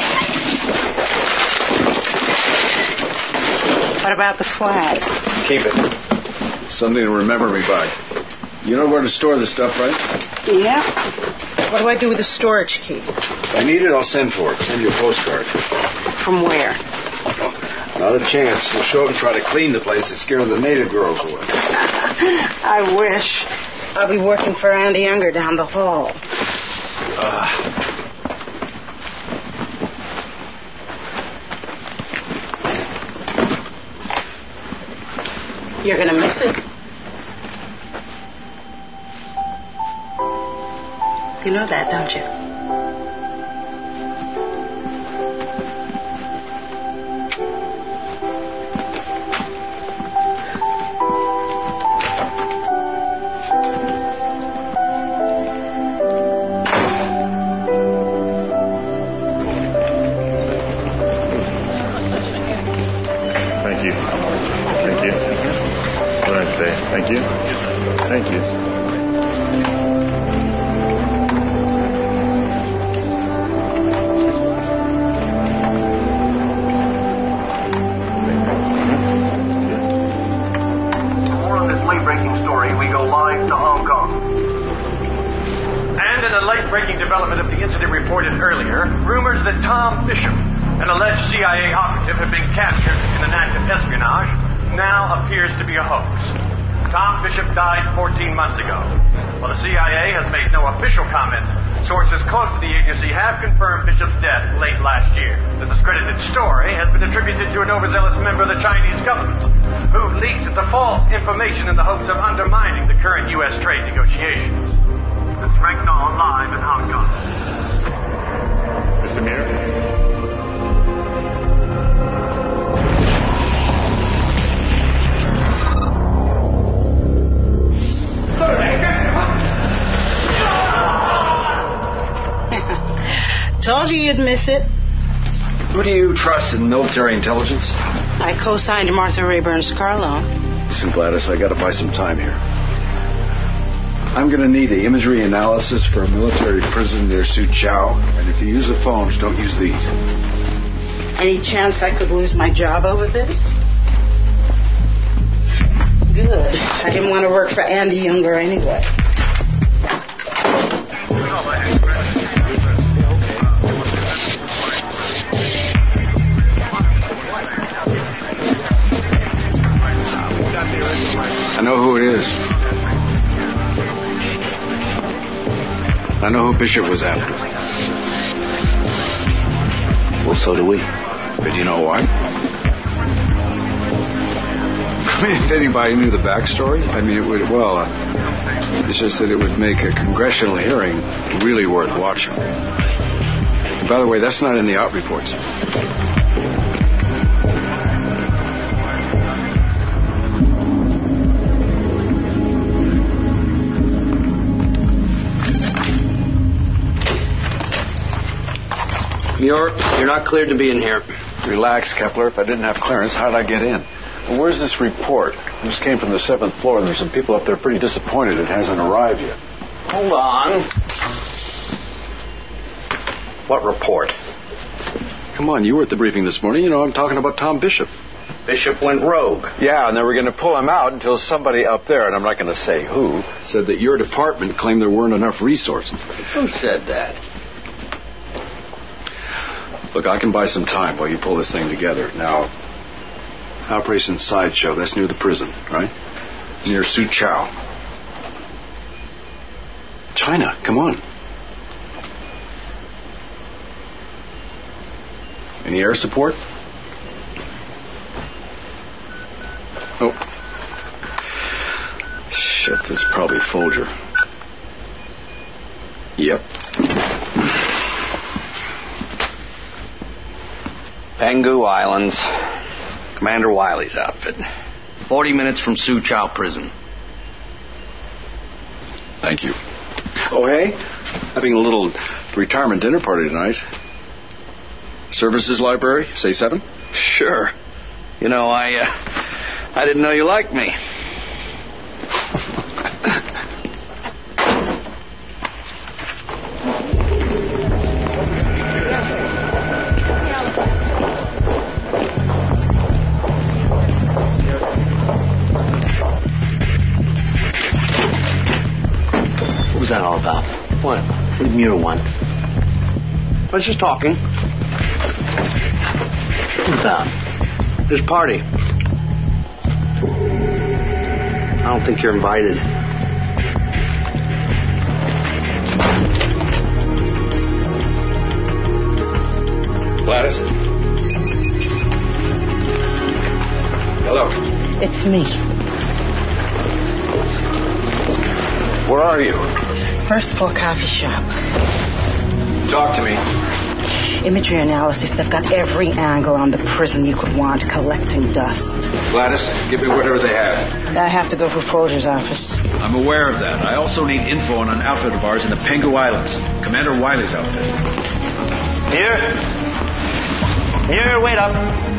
What about the flag? Keep it. Something to remember me by. You know where to store the stuff, right? Yeah. What do I do with the storage key? If I need it, I'll send for it. Send you a postcard. From where? Not a chance. We'll show up and try to clean the place and scare the native girls away. I wish. I'll be working for Andy Younger down the hall. You're going to miss it. You know that, don't you? Thank you. Thank you. Have a nice day. Thank you. Thank you. For more on this late-breaking story, we go live to Hong Kong. And in a late-breaking development of the incident reported earlier, rumors that Tom Bishop, an alleged CIA operative, had been captured in an act of espionage, now appears to be a hoax. Tom Bishop died 14 months ago. While the CIA has made no official comment, sources close to the agency have confirmed Bishop's death late last year. The discredited story has been attributed to an overzealous member of the Chinese government, who leaked the false information in the hopes of undermining the current U.S. trade negotiations. This is Frank Knoll, live in Hong Kong. Mr. Mir? Told you you'd miss it. Who do you trust in military intelligence? I co-signed Martha Rayburn's car loan. Listen, Gladys, I got to buy some time here. I'm going to need the imagery analysis for a military prison near Suchow, and if you use the phones, don't use these. Any chance I could lose my job over this? Good. I didn't want to work for Andy Younger anyway. I know who it is. I know who Bishop was after. Well, so do we. But you know why? mean, if anybody knew the backstory, I mean, it would, it's just that it would make a congressional hearing really worth watching. And by the way, that's not in the out reports. You're not cleared to be in here. Relax, Kepler. If I didn't have clearance, how'd I get in? Well, where's this report? I just came from the 7th floor, and there's some people up there pretty disappointed it hasn't arrived yet. Hold on. What report? Come on, you were at the briefing this morning. You know, I'm talking about Tom Bishop. Bishop went rogue. Yeah, and they were going to pull him out until somebody up there, and I'm not going to say who, said that your department claimed there weren't enough resources. Who said that? Look, I can buy some time while you pull this thing together. Now, Operation Sideshow, that's near the prison, right? Near Suchow. China, come on. Any air support? Oh. Shit, this is probably Folger. Yep. Penghu Islands. Commander Wiley's outfit. 40 minutes from Suchow Prison. Thank you. Oh, hey, having a little retirement dinner party tonight. Services library, say 7? Sure. You know, I didn't know you liked me. What was that all about? What did Muir want? I was just talking. What about? This party. I don't think you're invited. Gladys? Hello. It's me. Where are you? First floor coffee shop. Talk to me. Imagery analysis. They've got every angle on the prison you could want, collecting dust. Gladys, give me whatever they have. I have to go through Folger's office. I'm aware of that. I also need info on an outfit of ours in the Penghu Islands. Commander Wiley's outfit. Here, wait up.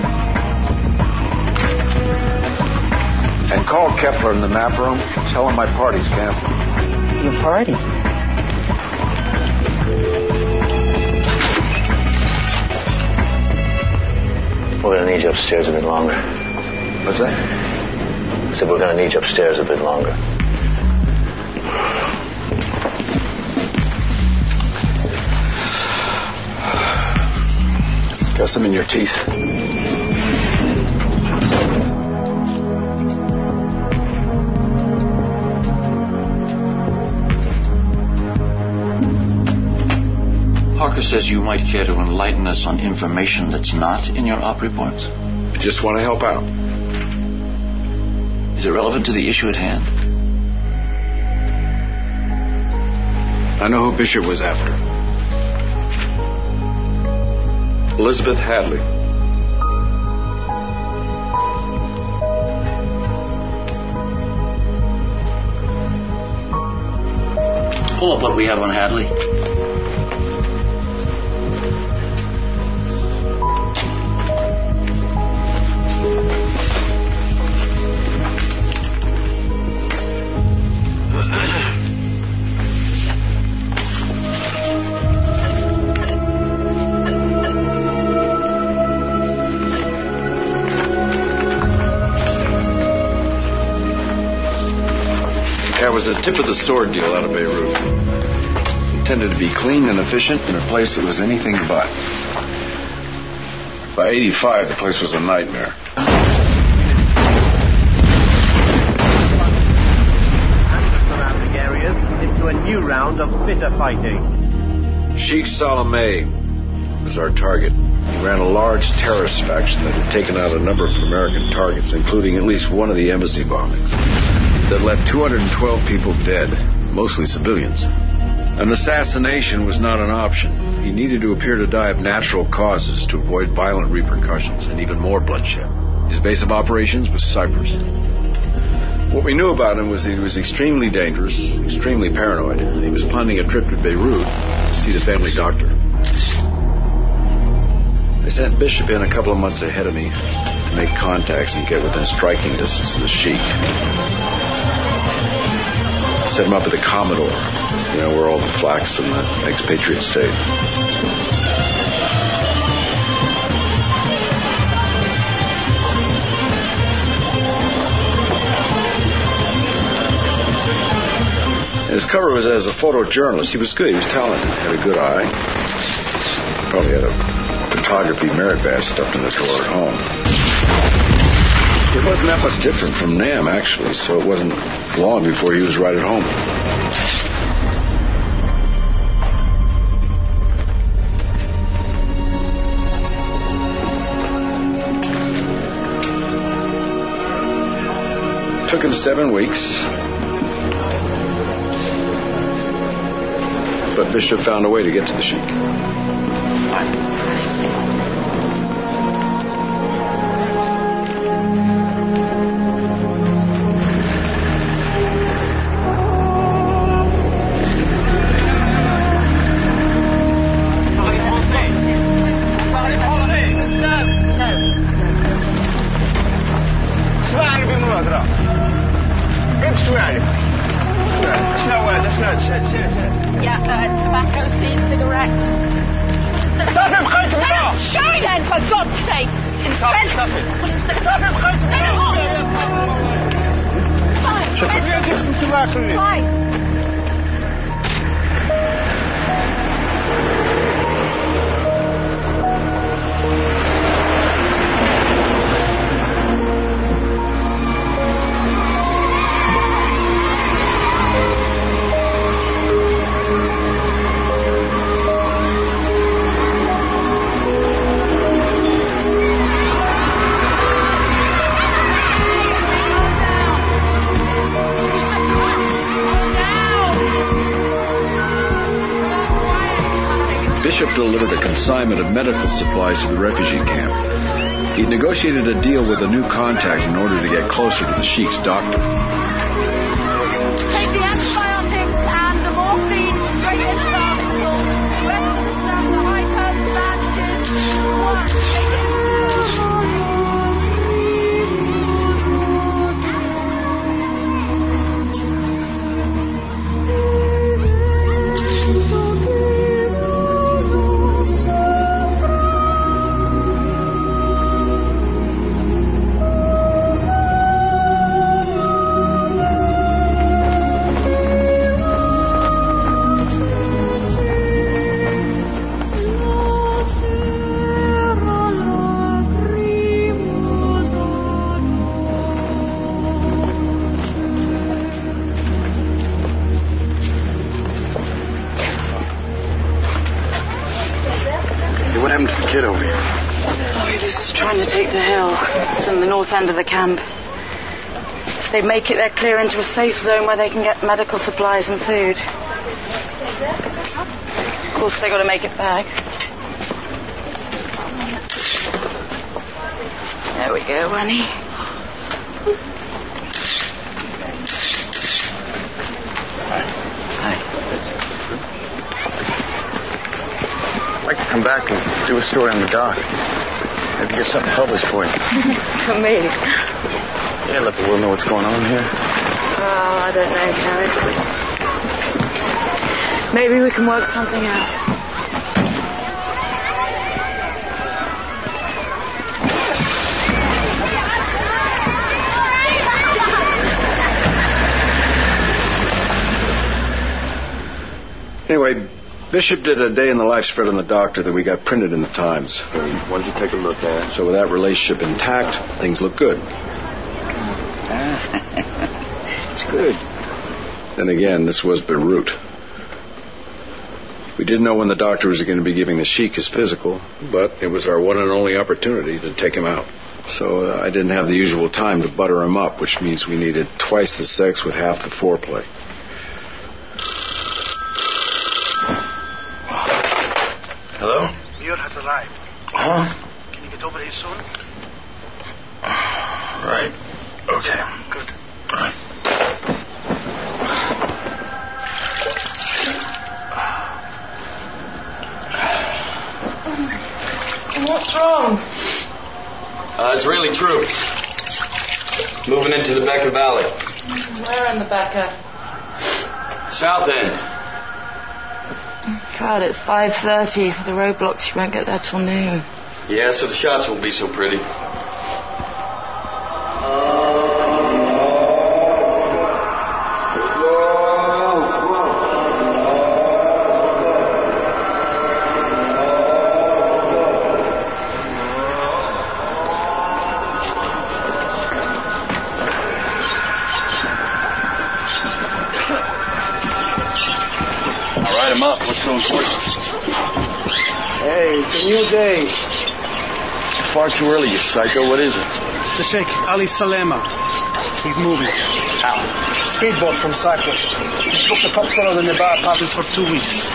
And call Kepler in the map room. Tell him my party's canceled. Your party? We're going to need you upstairs a bit longer. What's that? I said we're going to need you upstairs a bit longer. Got some in your teeth. Parker says you might care to enlighten us on information that's not in your op reports. I just want to help out. Is it relevant to the issue at hand? I know who Bishop was after. Elizabeth Hadley. Pull up what we have on Hadley. That was a tip of the sword deal out of Beirut. Intended to be clean and efficient in a place that was anything but. By 85, the place was a nightmare. Surrounding areas into a new round of bitter fighting. Sheikh Salameh was our target. He ran a large terrorist faction that had taken out a number of American targets, including at least one of the embassy bombings, that left 212 people dead, mostly civilians. An assassination was not an option. He needed to appear to die of natural causes to avoid violent repercussions and even more bloodshed. His base of operations was Cyprus. What we knew about him was that he was extremely dangerous, extremely paranoid, and he was planning a trip to Beirut to see the family doctor. I sent Bishop in a couple of months ahead of me to make contacts and get within striking distance of the Sheik. Set him up at the Commodore, where all the flax and the expatriates stayed. His cover was as a photojournalist. He was good. He was talented. Had a good eye. Probably had a photography merit badge stuffed in the drawer at home. It wasn't that much different from Nam, actually, so it wasn't long before he was right at home. Took him 7 weeks. But Bishop found a way to get to the Sheik. Tobacco, seeds, cigarettes. Show then, for God's sake! Inspector! Fine. Bishop delivered a consignment of medical supplies to the refugee camp. He'd negotiated a deal with a new contact in order to get closer to the Sheik's doctor. Take the antibiotics and the morphine straight into the hospital. The rest of the stuff, the hypos, bandages, end of the camp. If they make it, they're clear into a safe zone where they can get medical supplies and food. Of course, they got to make it back. There we go, Annie. Hi. I'd like to come back and do a story on the dock. Maybe get something published for you. For me? Yeah, let the world know what's going on here. Oh, I don't know, Carrie. Maybe we can work something out. Anyway, Bishop did a day in the life spread on the doctor that we got printed in the Times. Why don't you take a look at it? So with that relationship intact, things look good. It's good. Then again, this was Beirut. We didn't know when the doctor was going to be giving the Sheik his physical, but it was our one and only opportunity to take him out. So I didn't have the usual time to butter him up, which means we needed twice the sex with half the foreplay. Hello? Muir has arrived. Huh? Can you get over here soon? Right. Okay. Good. All right. What's wrong? Israeli troops. Moving into the Bekaa Valley. Where in the Bekaa? South end. God, it's 5:30. The roadblocks, you won't get there till noon. Yeah, so the shots won't be so pretty. Up. What's so important? Hey, it's a new day. Far too early, you psycho. What is it? The Sheikh, Ali Salema. He's moving. How? Speedboat from Cyprus. He's booked the top floor of the Nebar apartments for 2 weeks.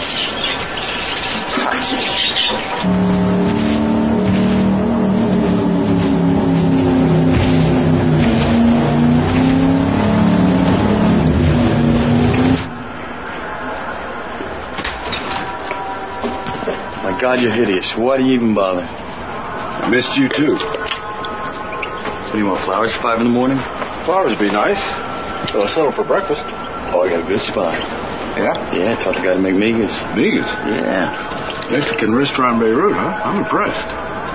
God, you're hideous. Why do you even bother? I missed you, too. What do you want, flowers at 5 in the morning? Flowers would be nice. So I'll settle for breakfast. Oh, I got a good spot. Yeah? Yeah, taught the guy to make migas. Migas? Yeah. Mexican restaurant in Beirut, huh? I'm impressed.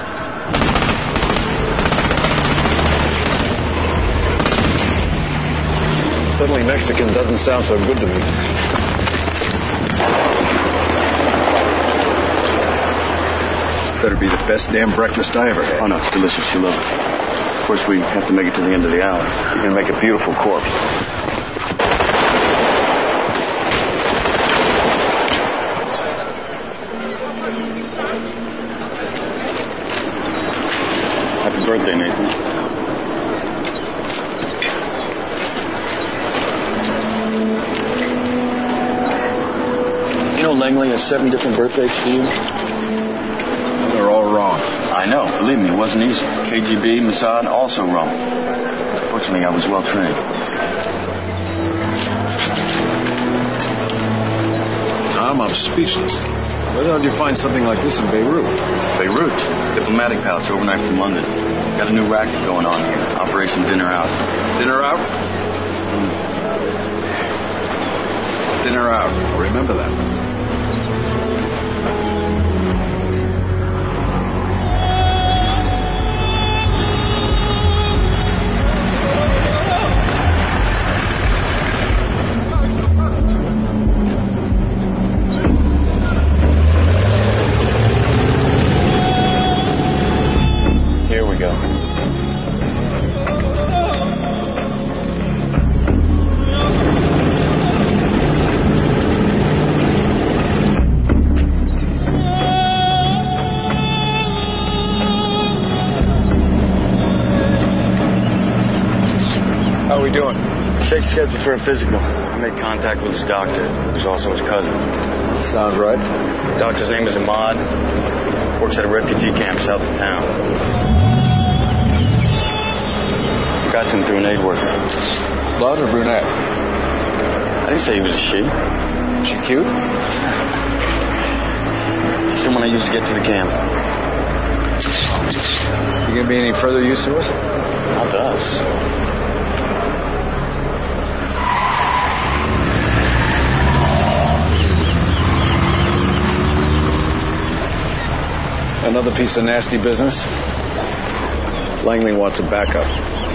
Suddenly Mexican doesn't sound so good to me. Better be the best damn breakfast I ever had. Oh, no, it's delicious. You love it. Of course, we have to make it to the end of the hour. You're going to make a beautiful corpse. Happy birthday, Nathan. You know Langley has 7 different birthdays for you? They're all wrong. I know. Believe me, it wasn't easy. KGB, Mossad, also wrong. Fortunately, I was well trained. Tom, I'm speechless. Where the hell did you find something like this in Beirut? Beirut. Diplomatic pouch overnight from London. Got a new racket going on here. Operation Dinner Out. Dinner Out? Dinner Out. I'll remember that. Sheikh's scheduled for a physical. I made contact with his doctor, who's also his cousin. Sounds right. The doctor's name is Ahmad. Works at a refugee camp south of town. Got to him through an aid worker. Blonde or brunette? I didn't say he was a she. She cute? Someone I used to get to the camp. You gonna be any further use to us? Not to us. Another piece of nasty business. Langley wants a backup.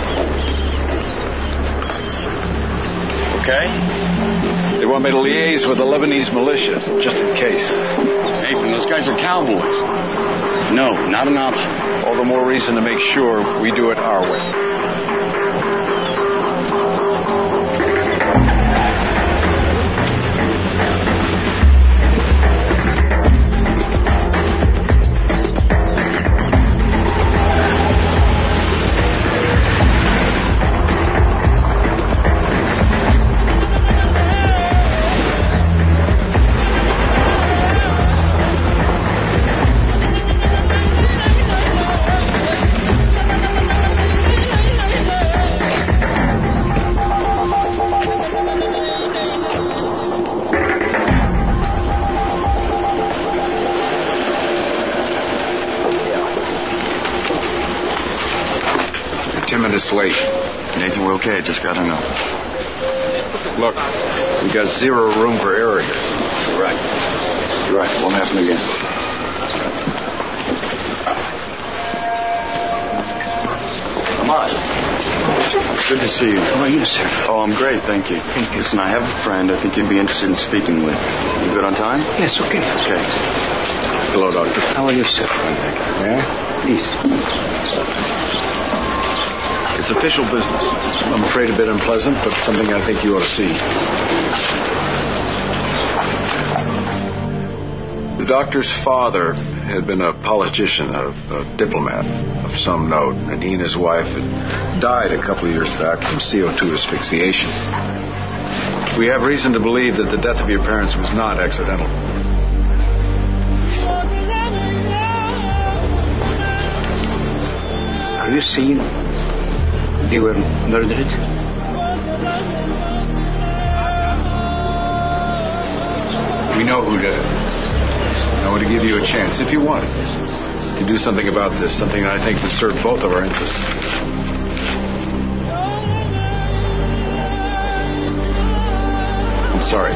Okay. They want me to liaise with the Lebanese militia, just in case. Nathan, those guys are cowboys. No, not an option. All the more reason to make sure we do it our way. this late? Nathan, we're okay. Just got hung up. Look, we got zero room for error here. You're right. You're right. It won't happen again. Ahmad. Good to see you. How are you, sir? Oh, I'm great, thank you. Listen, I have a friend I think you'd be interested in speaking with. You good on time? Yes, okay. Okay. Hello, Doctor. How are you, sir? Yeah? Please. It's official business. I'm afraid a bit unpleasant, but something I think you ought to see. The doctor's father had been a politician, a diplomat of some note, and he and his wife had died a couple of years back from CO2 asphyxiation. We have reason to believe that the death of your parents was not accidental. Are you saying they were murdered? We know who did it. I want to give you a chance, if you want it, to do something about this, something that I think would serve both of our interests. I'm sorry.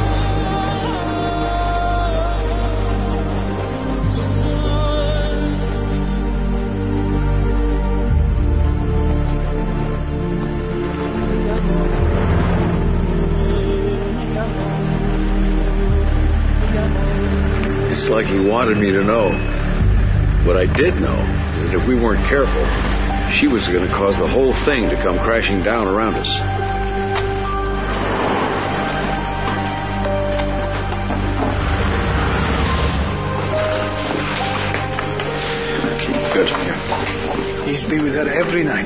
It's like he wanted me to know. What I did know is that if we weren't careful, she was going to cause the whole thing to come crashing down around us. Okay, good. Yeah. He's been with her every night.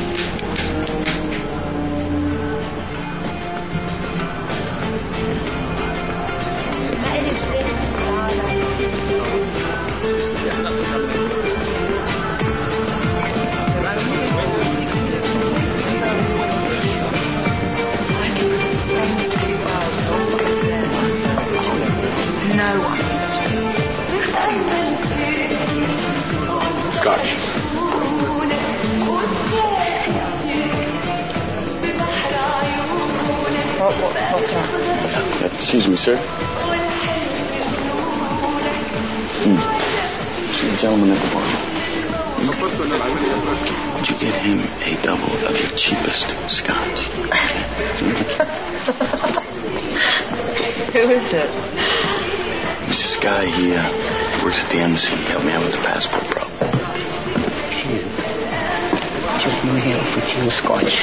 Scotch. What's wrong? Excuse me, sir. See the gentleman at the bar. Would you get him a double of the cheapest scotch? Who is it? This is Guy. He works at the embassy. He helped me out with the passport problem. Just know he offered you a scotch.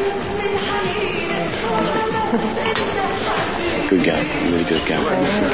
Good guy. Really good guy.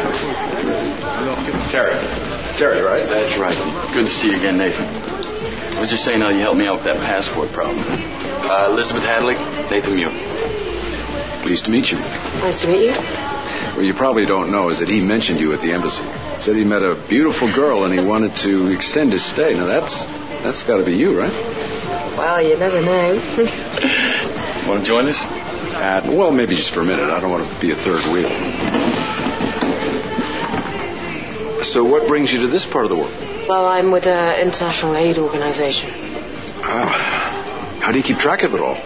Terry, right? That's right. Good to see you again, Nathan. I was just saying how you helped me out with that passport problem. Elizabeth Hadley, Nathan Muir. Pleased to meet you. Nice to meet you. What you probably don't know is that he mentioned you at the embassy. Said he met a beautiful girl and he wanted to extend his stay. Now that's got to be you, right? Well, you never know. Want to join us? Well, maybe just for a minute. I don't want to be a third wheel. So what brings you to this part of the world? Well, I'm with an international aid organization. Wow. How do you keep track of it all?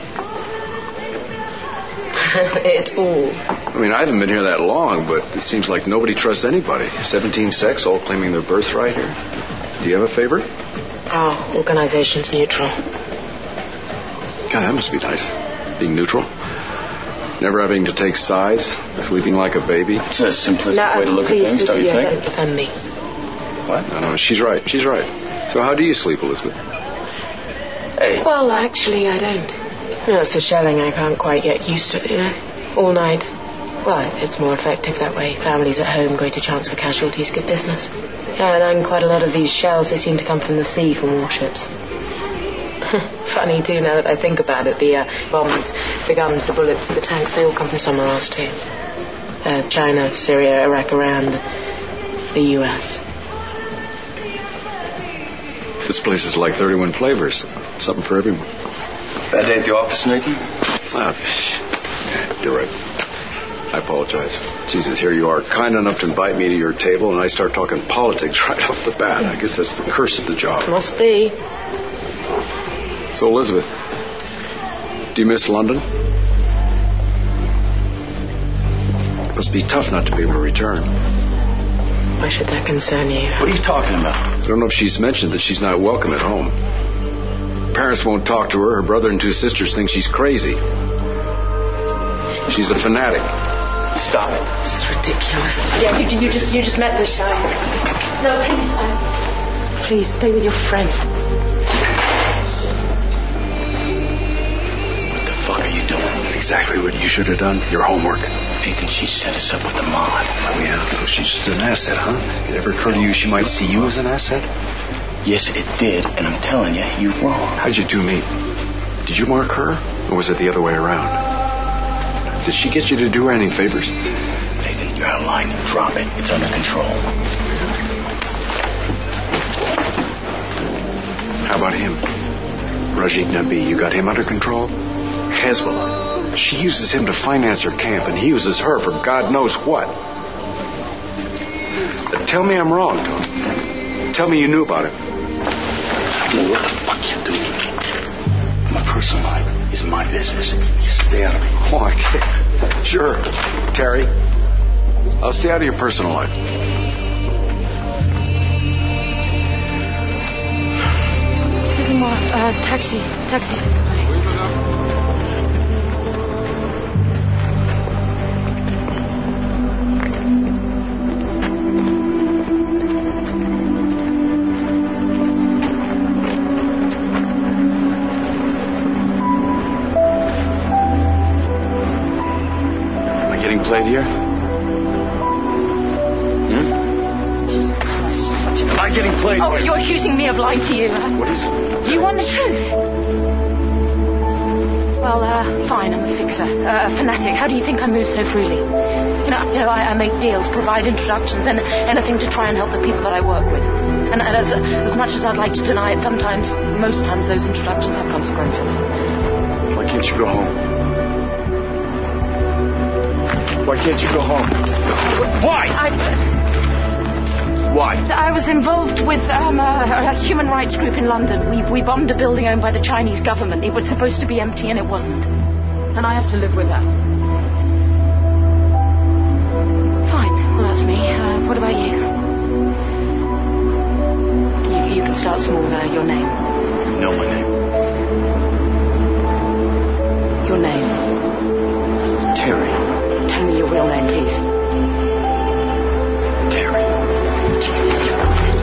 It all. I mean, I haven't been here that long, but it seems like nobody trusts anybody. 17 sects all claiming their birthright here. Do you have a favorite? Our organization's neutral. God, that must be nice. Being neutral. Never having to take sides. Sleeping like a baby. It's a simplistic way to look at things, don't you think? Don't defend me. What? No, she's right. She's right. So how do you sleep, Elizabeth? Hey. Well, actually, I don't. You know, it's the shelling I can't quite get used to, you know. All night. Well, it's more effective that way. Families at home, greater chance for casualties, good business. Yeah, and quite a lot of these shells, they seem to come from the sea from warships. Funny, too, now that I think about it. The bombs, the guns, the bullets, the tanks, they all come from somewhere else, too. China, Syria, Iraq, Iran, the U.S. This place is like 31 flavors. Something for everyone. Bad day at the office, Nathan? You're right. I apologize. Jesus, here you are, kind enough to invite me to your table, and I start talking politics right off the bat. I guess that's the curse of the job. Must be. So, Elizabeth, Do you miss London? It must be tough not to be able to return. Why should that concern you? What are you talking about? I don't know if she's mentioned that she's not welcome at home. Parents won't talk to her. Her brother and 2 sisters think she's crazy. She's a fanatic. Stop it. This is ridiculous. Yeah, you just met this guy. No, please stay with your friend. What the fuck are you doing? Exactly what you should have done. Your homework. Nathan, she set us up with the mod. Oh, yeah, so she's just an asset, huh? Did it ever occur to you she might see you as an asset? Yes, it did, and I'm telling you, you're wrong. How'd you 2 meet? Did you mark her, or was it the other way around? Did she get you to do her any favors? Nathan, you're out of line. Drop it. It's under control. How about him? Rajiv Nabi, you got him under control? Hezbollah. She uses him to finance her camp, and he uses her for God knows what. Tell me I'm wrong, Tom. Tell me you knew about it. Well, what the fuck you doing? My personal life is my business. You stay out of it. Oh, I can't. Sure, Terry. I'll stay out of your personal life. Excusez-moi, taxi, s'il vous plaît. Played here? Jesus Christ, you're such a... Am I getting played? Oh, you're accusing me of lying to you. What is it? Do you want the truth? Well, fine, I'm a fixer. A fanatic. How do you think I move so freely? You know, I make deals, provide introductions, and anything to try and help the people that I work with. And as much as I'd like to deny it, most times those introductions have consequences. Why can't you go home? Why can't you go home? Why? Why? I was involved with a human rights group in London. We bombed a building owned by the Chinese government. It was supposed to be empty, and it wasn't. And I have to live with that. Fine. Well, that's me. What about you? You can start small. Your name. You know my name. Your name. Terry. Tell me your real name, please. Terry. Jesus, you're on it.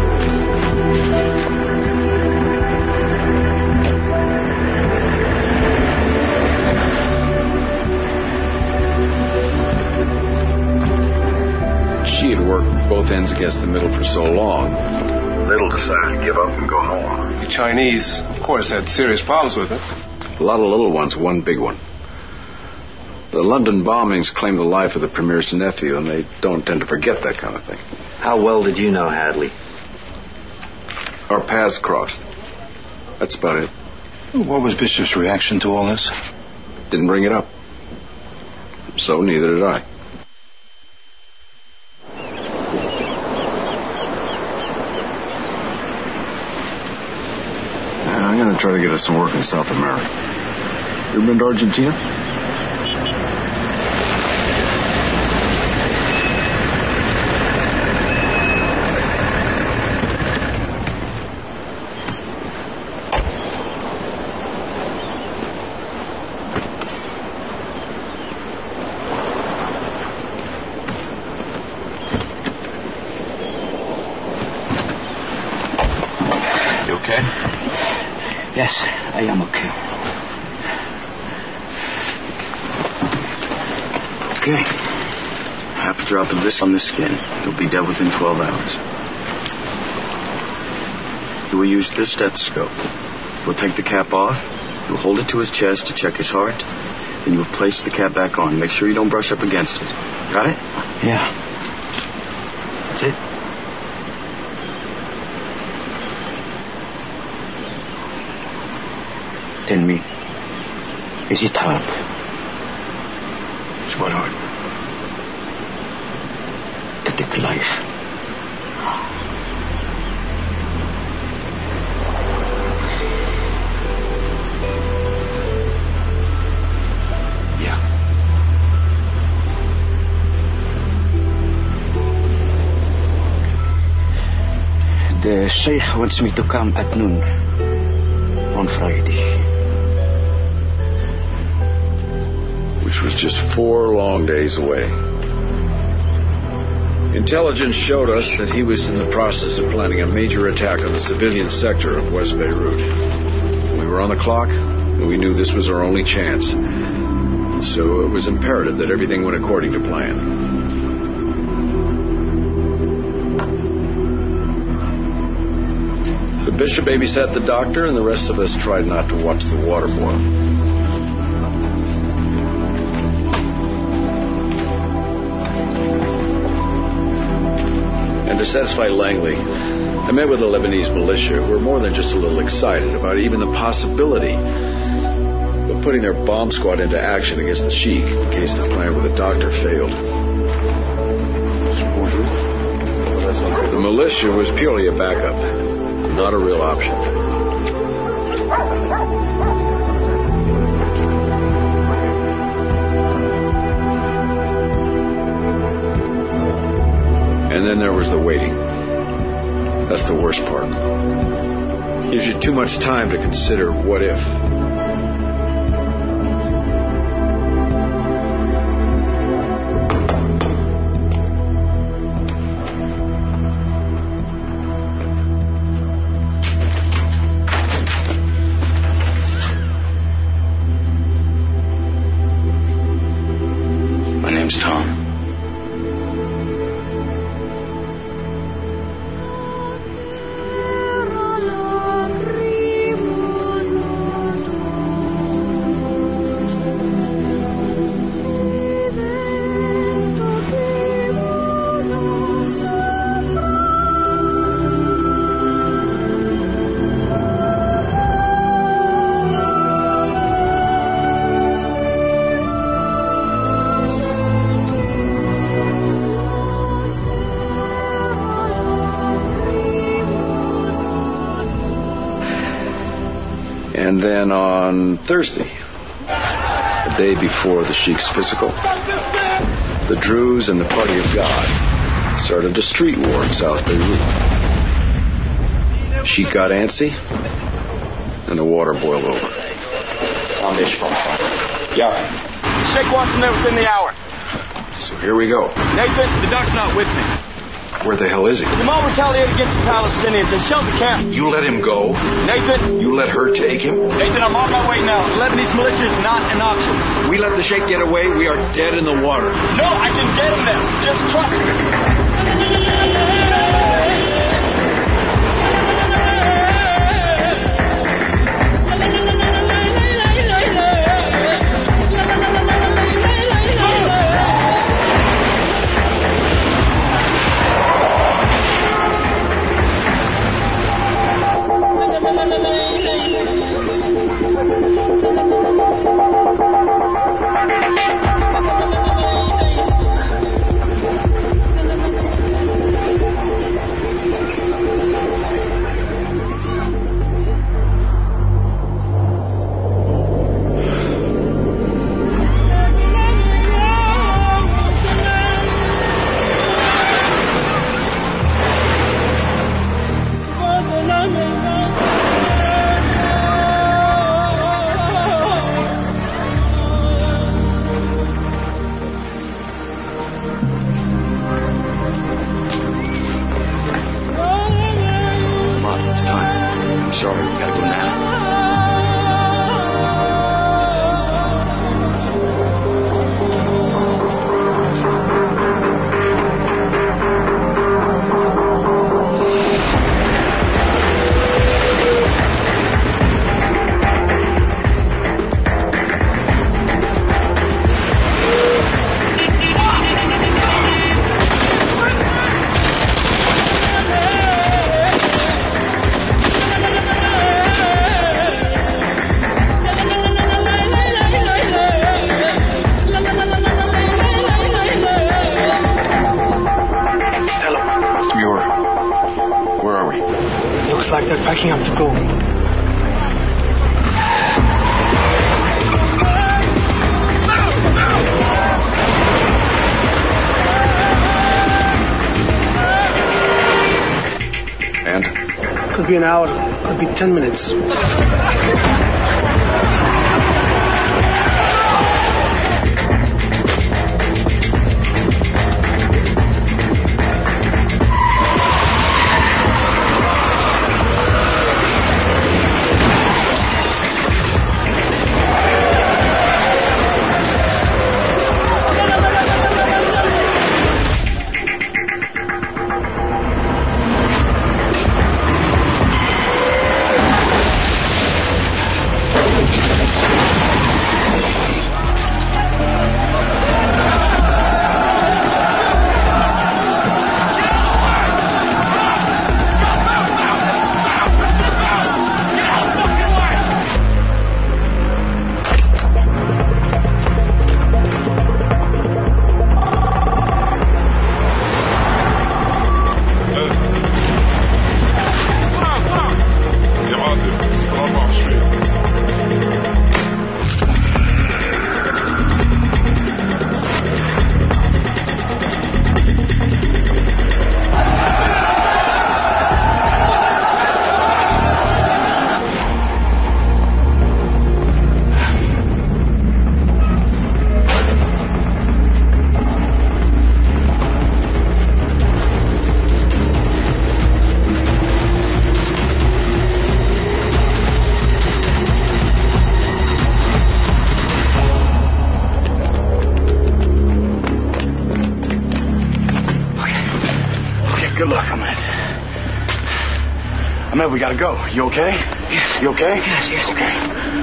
She had worked both ends against the middle for so long, Little decided to give up and go home. The Chinese, of course, had serious problems with it. A lot of little ones, one big one. The London bombings claimed the life of the Premier's nephew, and they don't tend to forget that kind of thing. How well did you know Hadley? Our paths crossed. That's about it. What was Bishop's reaction to all this? Didn't bring it up. So neither did I. I'm going to try to get us some work in South America. You ever been to Argentina? Yes, I am okay. Okay. Half a drop of this on the skin. You'll be dead within 12 hours. You will use this stethoscope. We'll take the cap off. You'll hold it to his chest to check his heart. Then you'll place the cap back on. Make sure you don't brush up against it. Got it? Yeah. That's it. Tell me, is it hard? It's what hard? To take life. The Sheikh wants me to come at noon on Friday. Which was just 4 long days away. Intelligence showed us that he was in the process of planning a major attack on the civilian sector of West Beirut. We were on the clock, and we knew this was our only chance. So it was imperative that everything went according to plan. So Bishop babysat the doctor, and the rest of us tried not to watch the water boil. To satisfy Langley, I met with the Lebanese militia who were more than just a little excited about even the possibility of putting their bomb squad into action against the Sheikh in case the plan with the doctor failed. The militia was purely a backup, not a real option. And then there was the waiting. That's the worst part. Gives you too much time to consider what if. My name's Tom. And then on Thursday, the day before the Sheikh's physical, the Druze and the Party of God started a street war in South Beirut. Sheikh got antsy, and the water boiled over. Yeah. The Sheikh wants him there within the hour. So here we go. Nathan, the doc's not with me. Where the hell is he? The mob retaliated against the Palestinians. They shelled the camp. You let him go? Nathan. You let her take him? Nathan, I'm on my way now. The Lebanese militia is not an option. We let the Sheikh get away, we are dead in the water. No, I can get him there. Just trust me. Sorry, we gotta go now. Looks like they're packing up to go. And? Could be an hour, could be 10 minutes. Ahmed, we gotta go. You okay? Yes. You okay? Yes. Okay.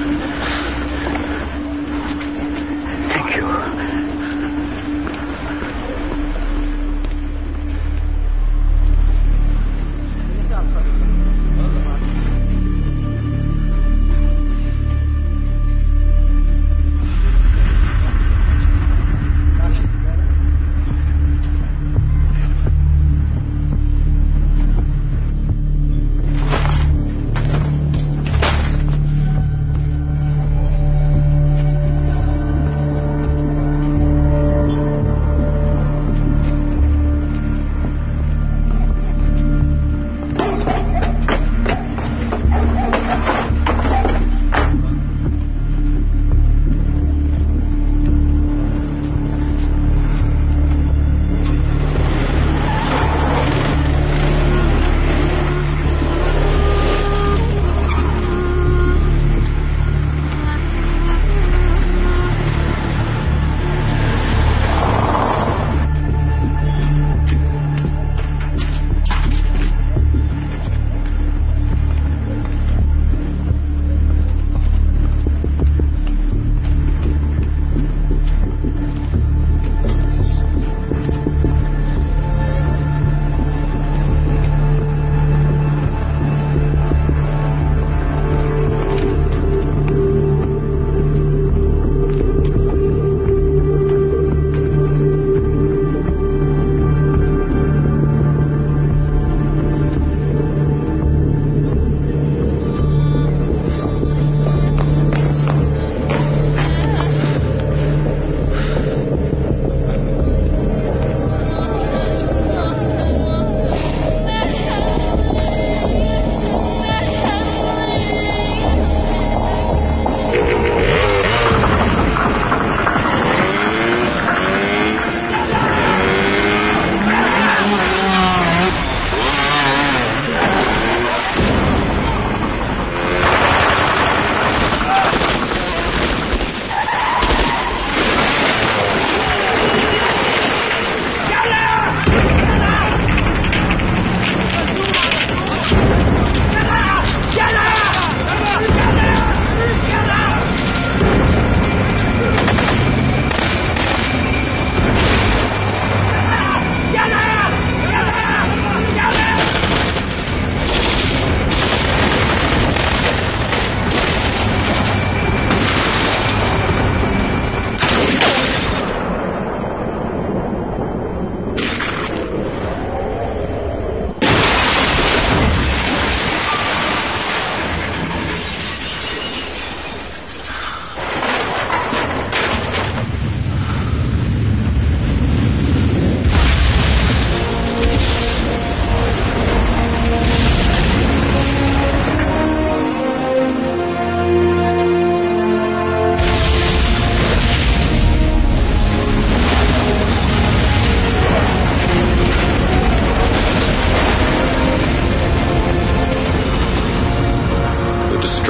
Thank you.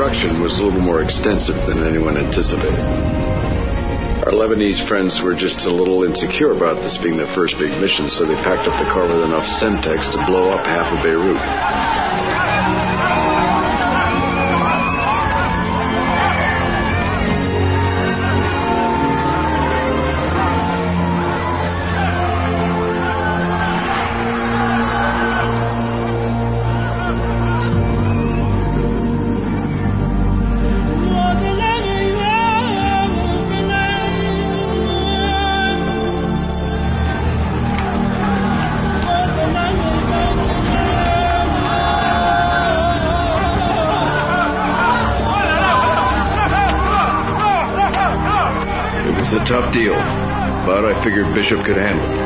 destruction was a little more extensive than anyone anticipated. Our Lebanese friends were just a little insecure about this being their first big mission, so they packed up the car with enough Semtex to blow up half of Beirut. Tough deal, but I figured Bishop could handle it.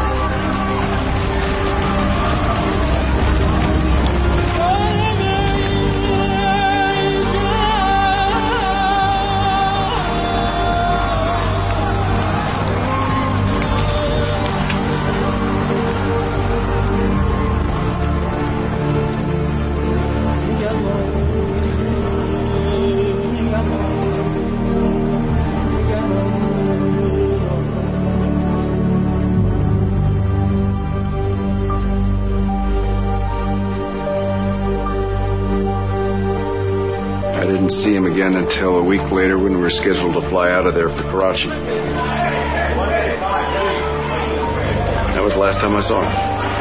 See him again until a week later when we were scheduled to fly out of there for Karachi. That was the last time I saw him.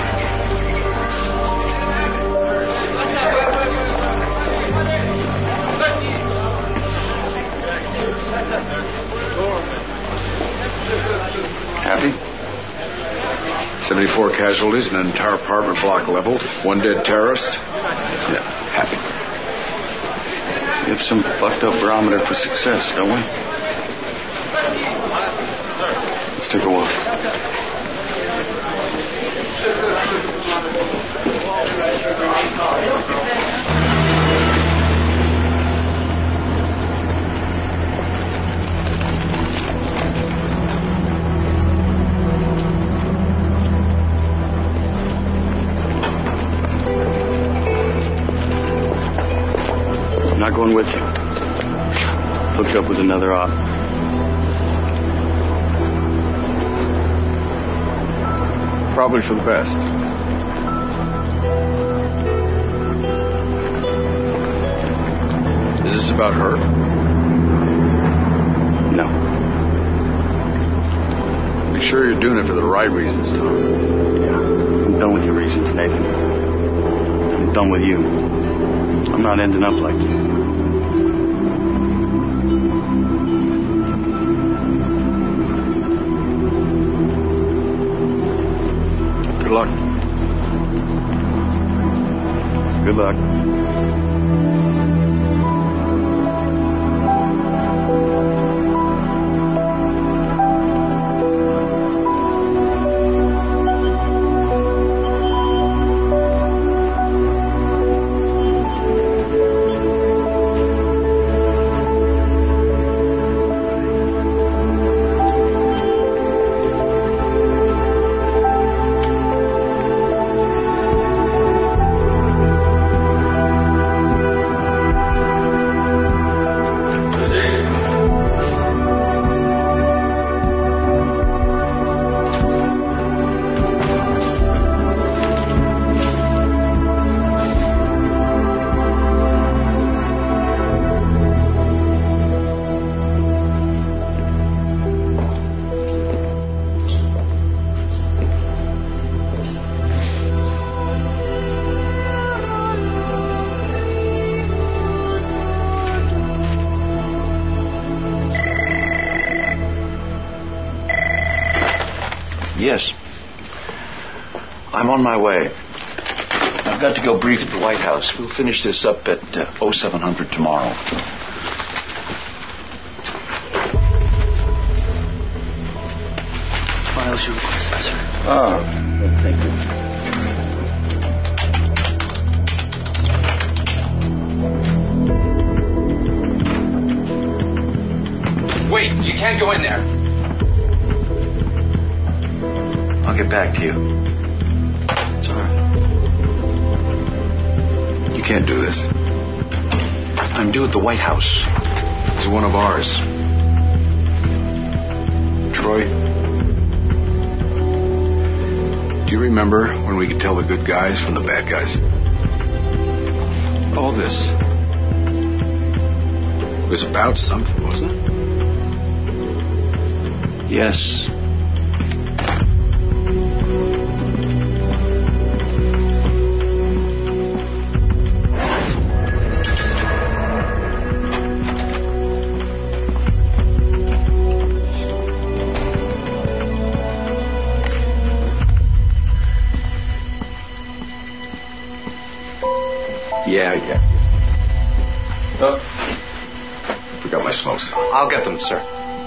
Happy? 74 casualties and an entire apartment block leveled. One dead terrorist. Yeah, happy. We have some fucked up barometer for success, don't we? Let's take a walk. I'm not going with you. Hooked up with another op. Probably for the best. Is this about her? No. Make sure you're doing it for the right reasons, Tom. Yeah. I'm done with your reasons, Nathan. I'm done with you. I'm not ending up like you. Good luck. Good luck. Yes. I'm on my way. I've got to go brief the White House. We'll finish this up at 0700 tomorrow. Files you requested, sir. Oh, thank you. Wait, you can't go in there. I'll get back to you. It's all right. You can't do this. I time due at the White House. He's one of ours. Troy, do you remember when we could tell the good guys from the bad guys? All this was about something, wasn't it? Yes. Yeah. Oh. Forgot my smokes. I'll get them, sir.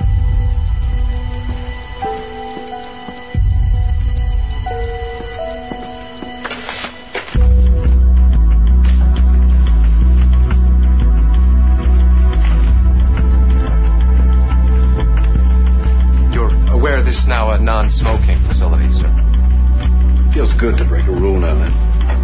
You're aware this is now a non-smoking facility, sir? Feels good to break a rule now and then.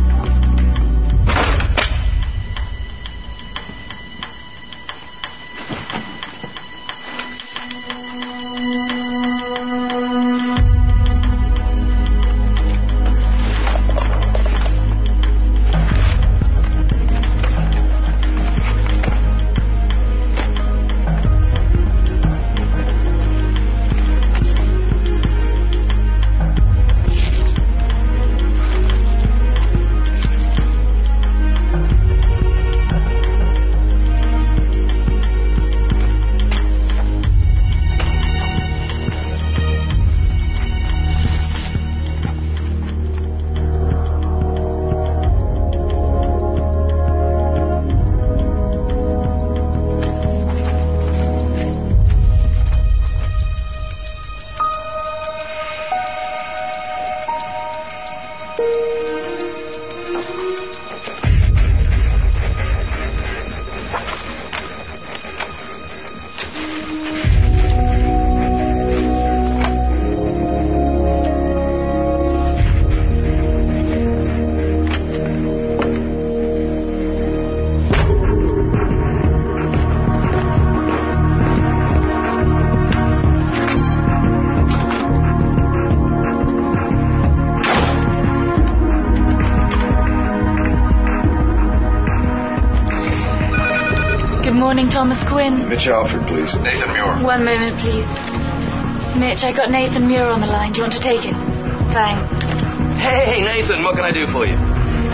Thomas Quinn. Mitch Alford, please. Nathan Muir. 1 moment, please. Mitch, I got Nathan Muir on the line. Do you want to take it? Thanks. Hey, Nathan, what can I do for you?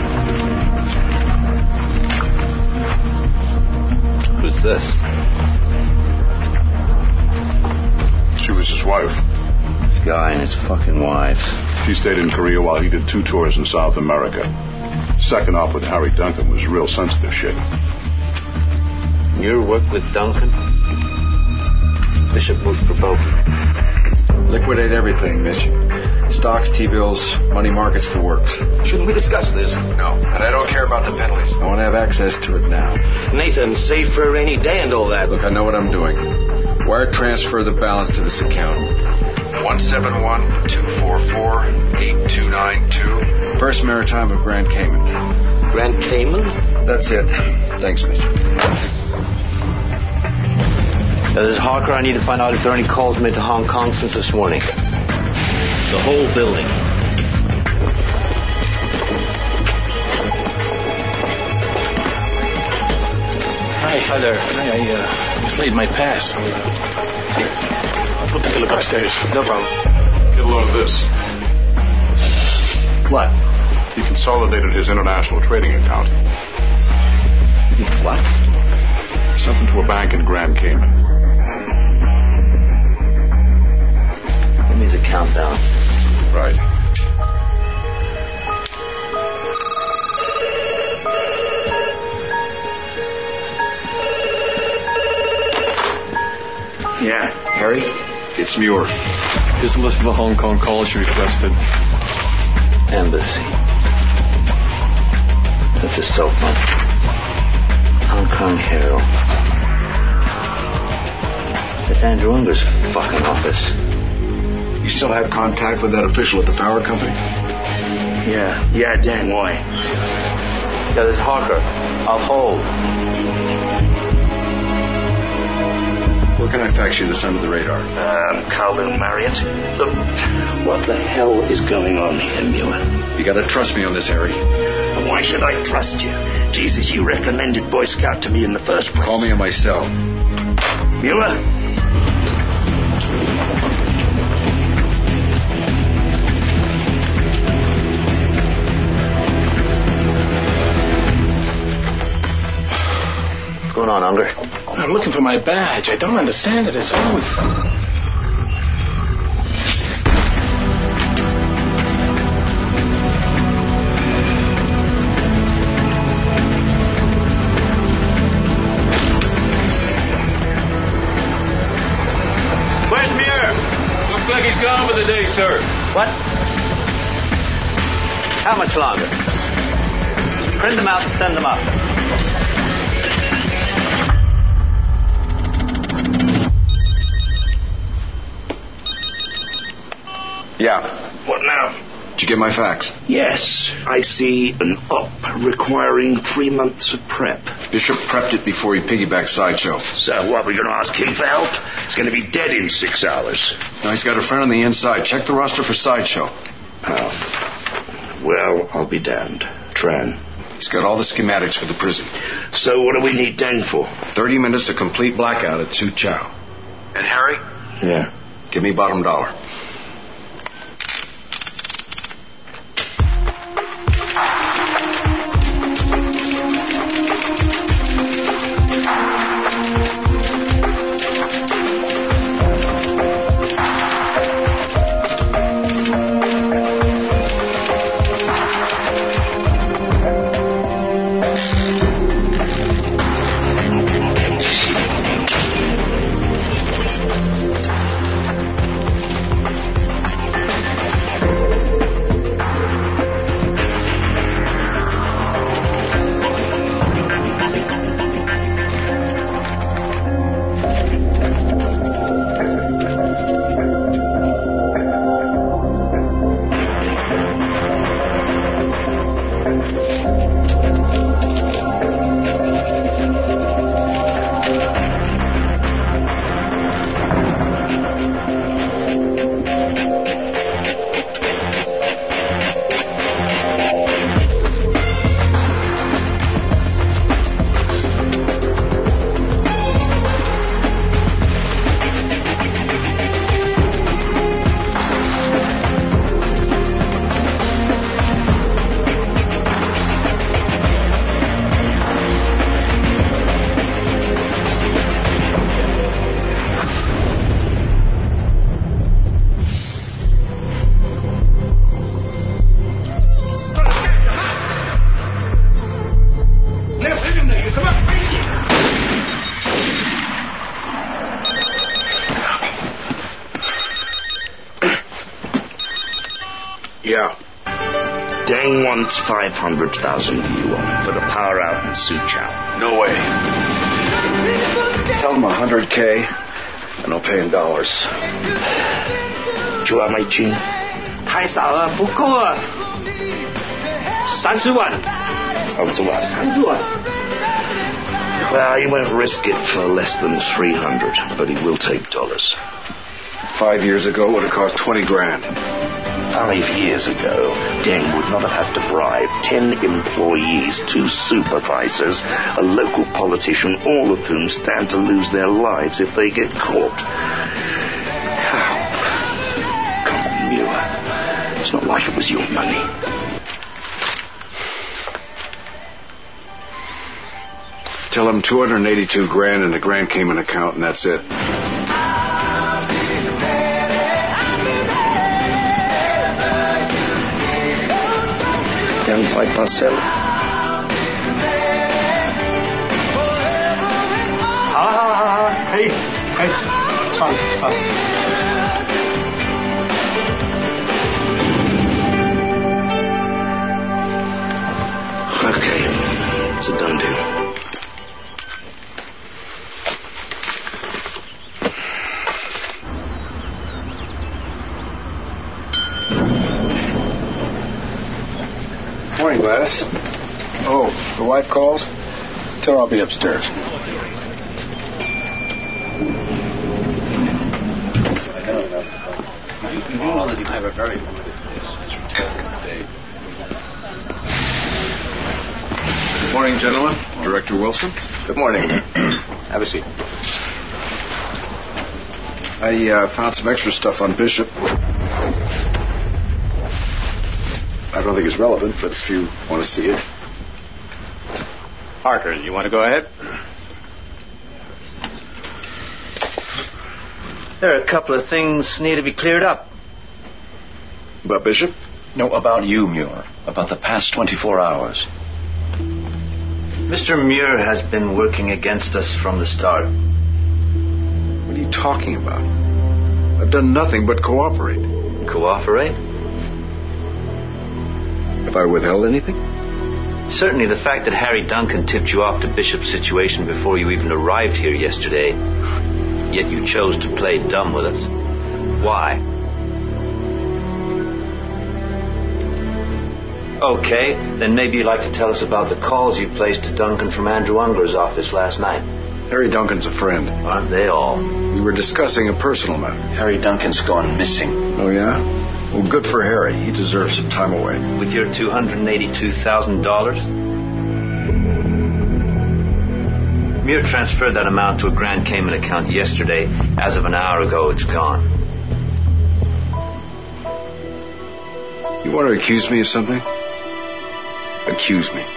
Who's this? She was his wife. This guy and his fucking wife. She stayed in Korea while he did 2 tours in South America. Second off with Harry Duncan was real sensitive shit. You worked with Duncan? Bishop worked for both. Liquidate everything, Mitch. Stocks, T-bills, money markets, the works. Shouldn't we discuss this? No, and I don't care about the penalties. I want to have access to it now. Nathan, save for a rainy day and all that. Look, I know what I'm doing. Wire transfer the balance to this account. 171-244-8292. First Maritime of Grand Cayman. Grand Cayman? That's it. Thanks, Mitch. This is Harker. I need to find out if there are any calls made to Hong Kong since this morning. The whole building. Hi there. I mislaid my pass. I'll take a look upstairs. No problem. Get a load of this. What? He consolidated his international trading account. What? Sent him to a bank in Grand Cayman. That means account balance. Right. Yeah, Harry? It's Muir. Here's a list of the Hong Kong calls you requested. Embassy. That's a cell phone. Hong Kong Herald. That's Andrew Unger's fucking office. You still have contact with that official at the power company? Yeah, Dan, why? Yeah, this is Harker. I'll hold. Where can I fax you this under the radar? Kowloon Marriott. Look, what the hell is going on here, Muir? You gotta trust me on this, Harry. And why should I trust you? Jesus, you recommended Boy Scout to me in the first place. Call me in my cell. Muir? What's going on, Unger? I'm looking for my badge. I don't understand it. It's always... Where's Muir? Looks like he's gone for the day, sir. What? How much longer? Print them out and send them up. Yeah. What now? Did you get my fax? Yes, I see an op requiring 3 months of prep. Bishop prepped it before he piggybacked Sideshow. So what, we're going to ask him for help? He's going to be dead in 6 hours. No, he's got a friend on the inside. Check the roster for Sideshow. Oh. Well, I'll be damned. Tran. He's got all the schematics for the prison. So what do we need Dane for? 30 minutes of complete blackout at Su Chow. And Harry? Yeah. Give me bottom dollar. Yeah. Dane wants 500,000 yuan for the power out in Su Chow. No way. Tell him 100K, and I'll pay in dollars. 2万美金。 太少了，不够啊！30万。 30万。 30万。 Well, he won't risk it for less than 300, but he will take dollars. 5 years ago, it would have cost 20 grand. 5 years ago, Deng would not have had to bribe 10 employees, 2 supervisors, a local politician, all of whom stand to lose their lives if they get caught. How? Come on, Muir. It's not like it was your money. Tell him 282 grand in the Grand Cayman account, and that's it. Young White Marcel. 好了好了好了好了，可以，算了算了。 Okay, it's a done deal. Morning, Gladys. Oh, the wife calls? Tell her I'll be upstairs. Oh, that you have a very... Good morning, gentlemen. Director Wilson. Good morning. Have a seat. I found some extra stuff on Bishop. I don't think it's relevant, but if you want to see it. Parker, you want to go ahead? There are a couple of things need to be cleared up. About Bishop? No, about you, Muir. About the past 24 hours. Mr. Muir has been working against us from the start. What are you talking about? I've done nothing but cooperate. Cooperate? Have I withheld anything? Certainly the fact that Harry Duncan tipped you off to Bishop's situation before you even arrived here yesterday, yet you chose to play dumb with us. Why? Okay, then maybe you'd like to tell us about the calls you placed to Duncan from Andrew Unger's office last night. Harry Duncan's a friend. Aren't they all? We were discussing a personal matter. Harry Duncan's gone missing. Oh, yeah? Well, good for Harry. He deserves some time away. With your $282,000? Muir transferred that amount to a Grand Cayman account yesterday. As of an hour ago, it's gone. You want to accuse me of something? Accuse me.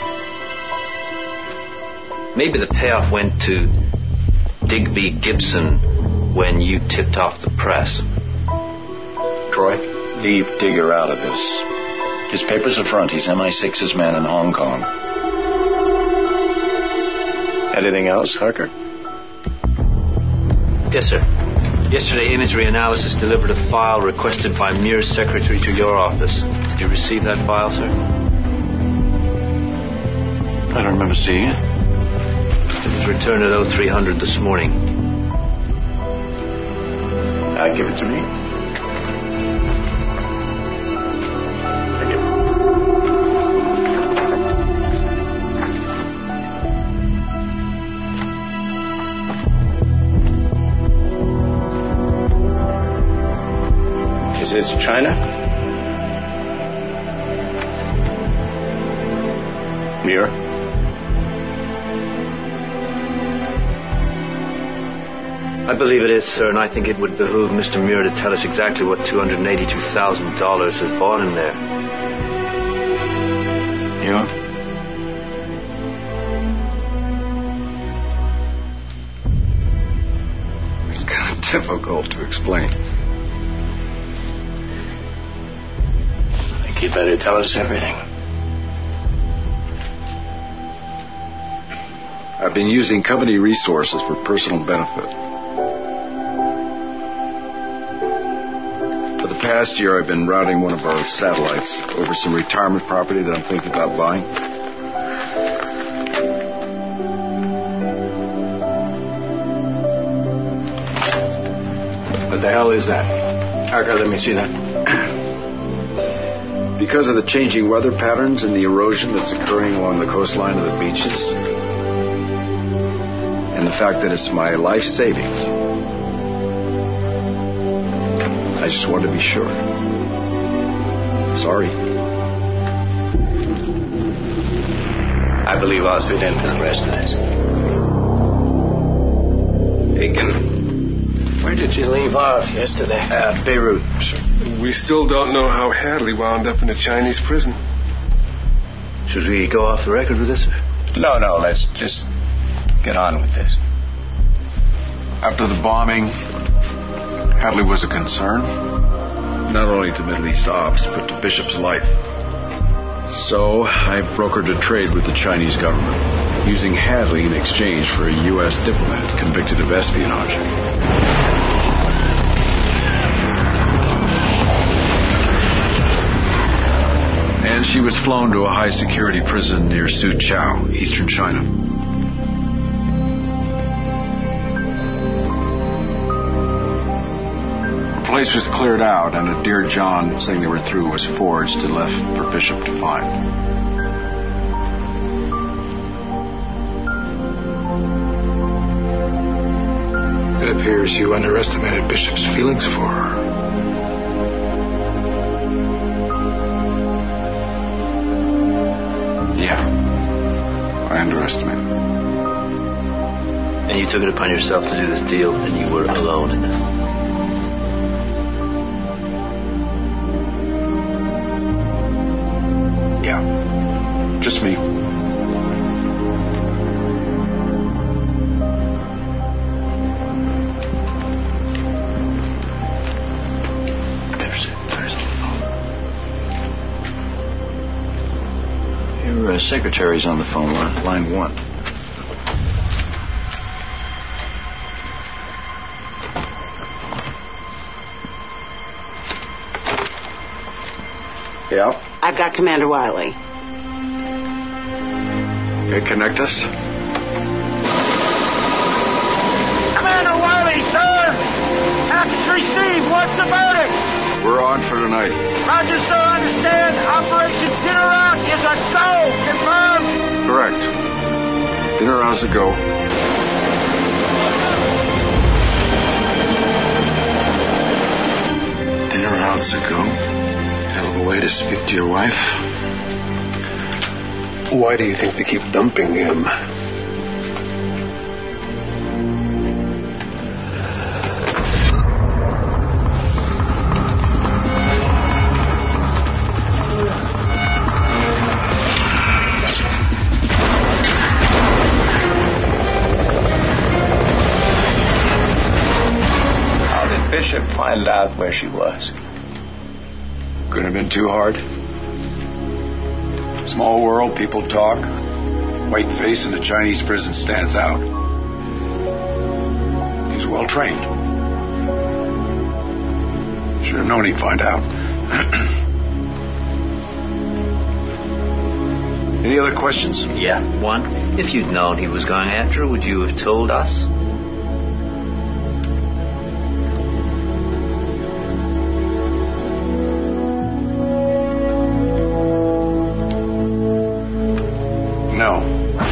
Maybe the payoff went to Digby Gibson when you tipped off the press. Troy? Leave Digger out of this. His paper's a front. He's MI6's man in Hong Kong. Anything else, Harker? Yes, sir. Yesterday, Imagery Analysis delivered a file requested by Muir's secretary to your office. Did you receive that file, sir? I don't remember seeing it. It was returned at 0300 this morning. Give it to me. Thank you. Is this China? Muir? I believe it is, sir, and I think it would behoove Mr. Muir to tell us exactly what $282,000 has bought in there. You? It's kind of difficult to explain. I think you'd better tell us everything. I've been using company resources for personal benefit. For the past year, I've been routing one of our satellites over some retirement property that I'm thinking about buying. What the hell is that? Harker, let me see that. Because of the changing weather patterns and the erosion that's occurring along the coastline of the beaches, and the fact that it's my life savings, I just wanted to be sure. Sorry. I believe I'll sit in for the rest of this. Aiken, where did you leave off yesterday? Beirut, sir. We still don't know how Hadley wound up in a Chinese prison. Should we go off the record with this, sir? No, let's just get on with this. After the bombing, Hadley was a concern, not only to Middle East ops, but to Bishop's life. So I brokered a trade with the Chinese government, using Hadley in exchange for a U.S. diplomat convicted of espionage. And she was flown to a high-security prison near Suqiao, eastern China. The place was cleared out, and a Dear John saying they were through was forged and left for Bishop to find. It appears you underestimated Bishop's feelings for her. I underestimated. And you took it upon yourself to do this deal, and you were alone in it. Yeah. Just me. Your secretary's on the phone, line 1. Yeah? I've got Commander Wiley. Okay, connect us. Commander Wiley, sir! Access received. What's the verdict? We're on for tonight. Roger, sir. Understand. Operation Dinner Out is a go. Confirmed? Correct. Dinner Out's a go. Dinner Out's a go? Hell of a way to speak to your wife. Why do you think they keep dumping him? How did Bishop find out where she was? Couldn't have been too hard. Small world, people talk. White face in a Chinese prison stands out. He's well trained. Should have known he'd find out. Any other questions? Yeah, one. If you'd known he was going after her, would you have told us? No.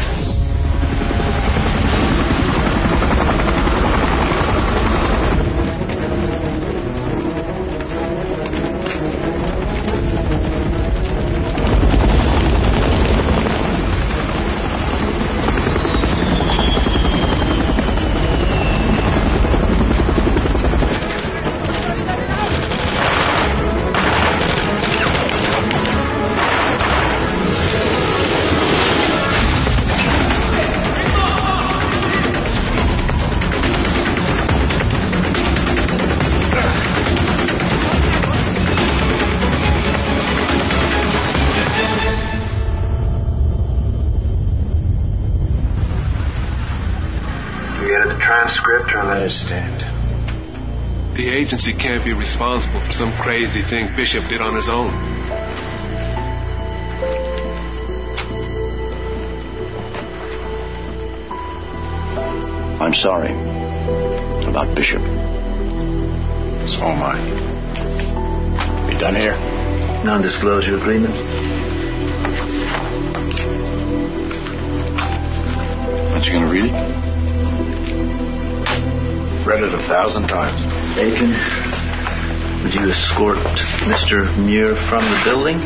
Transcript or let it stand. The agency can't be responsible for some crazy thing Bishop did on his own. I'm sorry about Bishop. So am I. You done here? Non-disclosure agreement. Aren't you going to read it? Read it 1,000 times. Bacon, would you escort Mr. Muir from the building?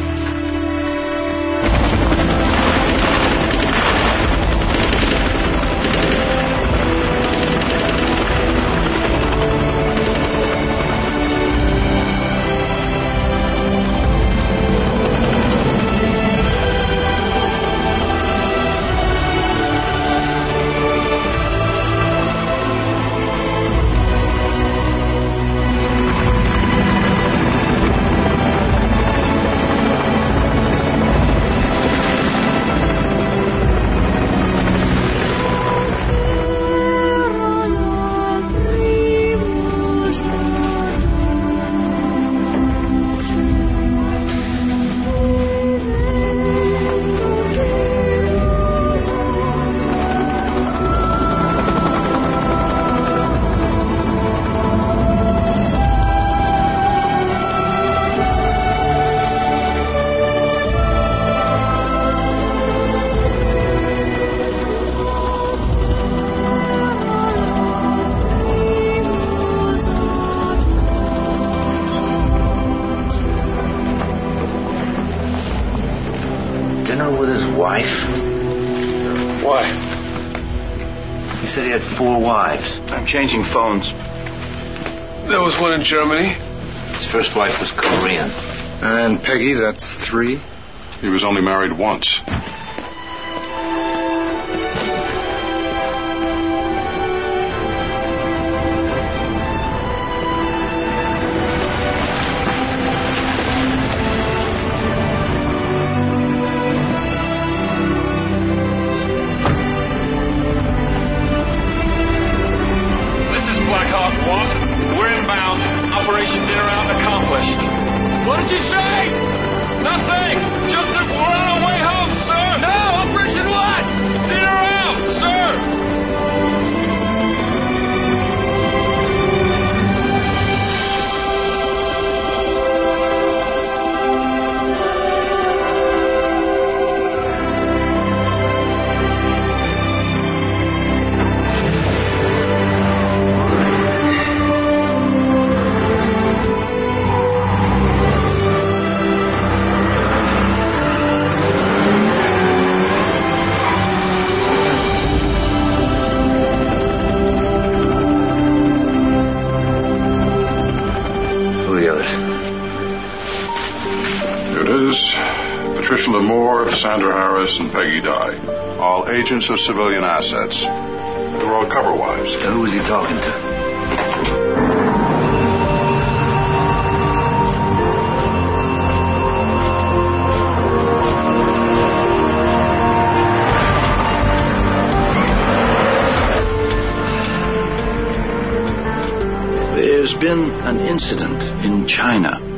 Dinner with his wife? Why? He said he had 4 wives. I'm changing phones. There was one in Germany. His first wife was Korean. And Peggy, that's 3? He was only married once. This is Black Hawk 1. We're inbound. Operation Dinner Out accomplished. What did you say? Nothing. Just that we're on our way home, sir. No, Operation what? Dinner Out, sir. Patricia Lamore, Sandra Harris, and Peggy Dye. All agents of civilian assets. They were all cover wives. Who was he talking to? There's been an incident in China.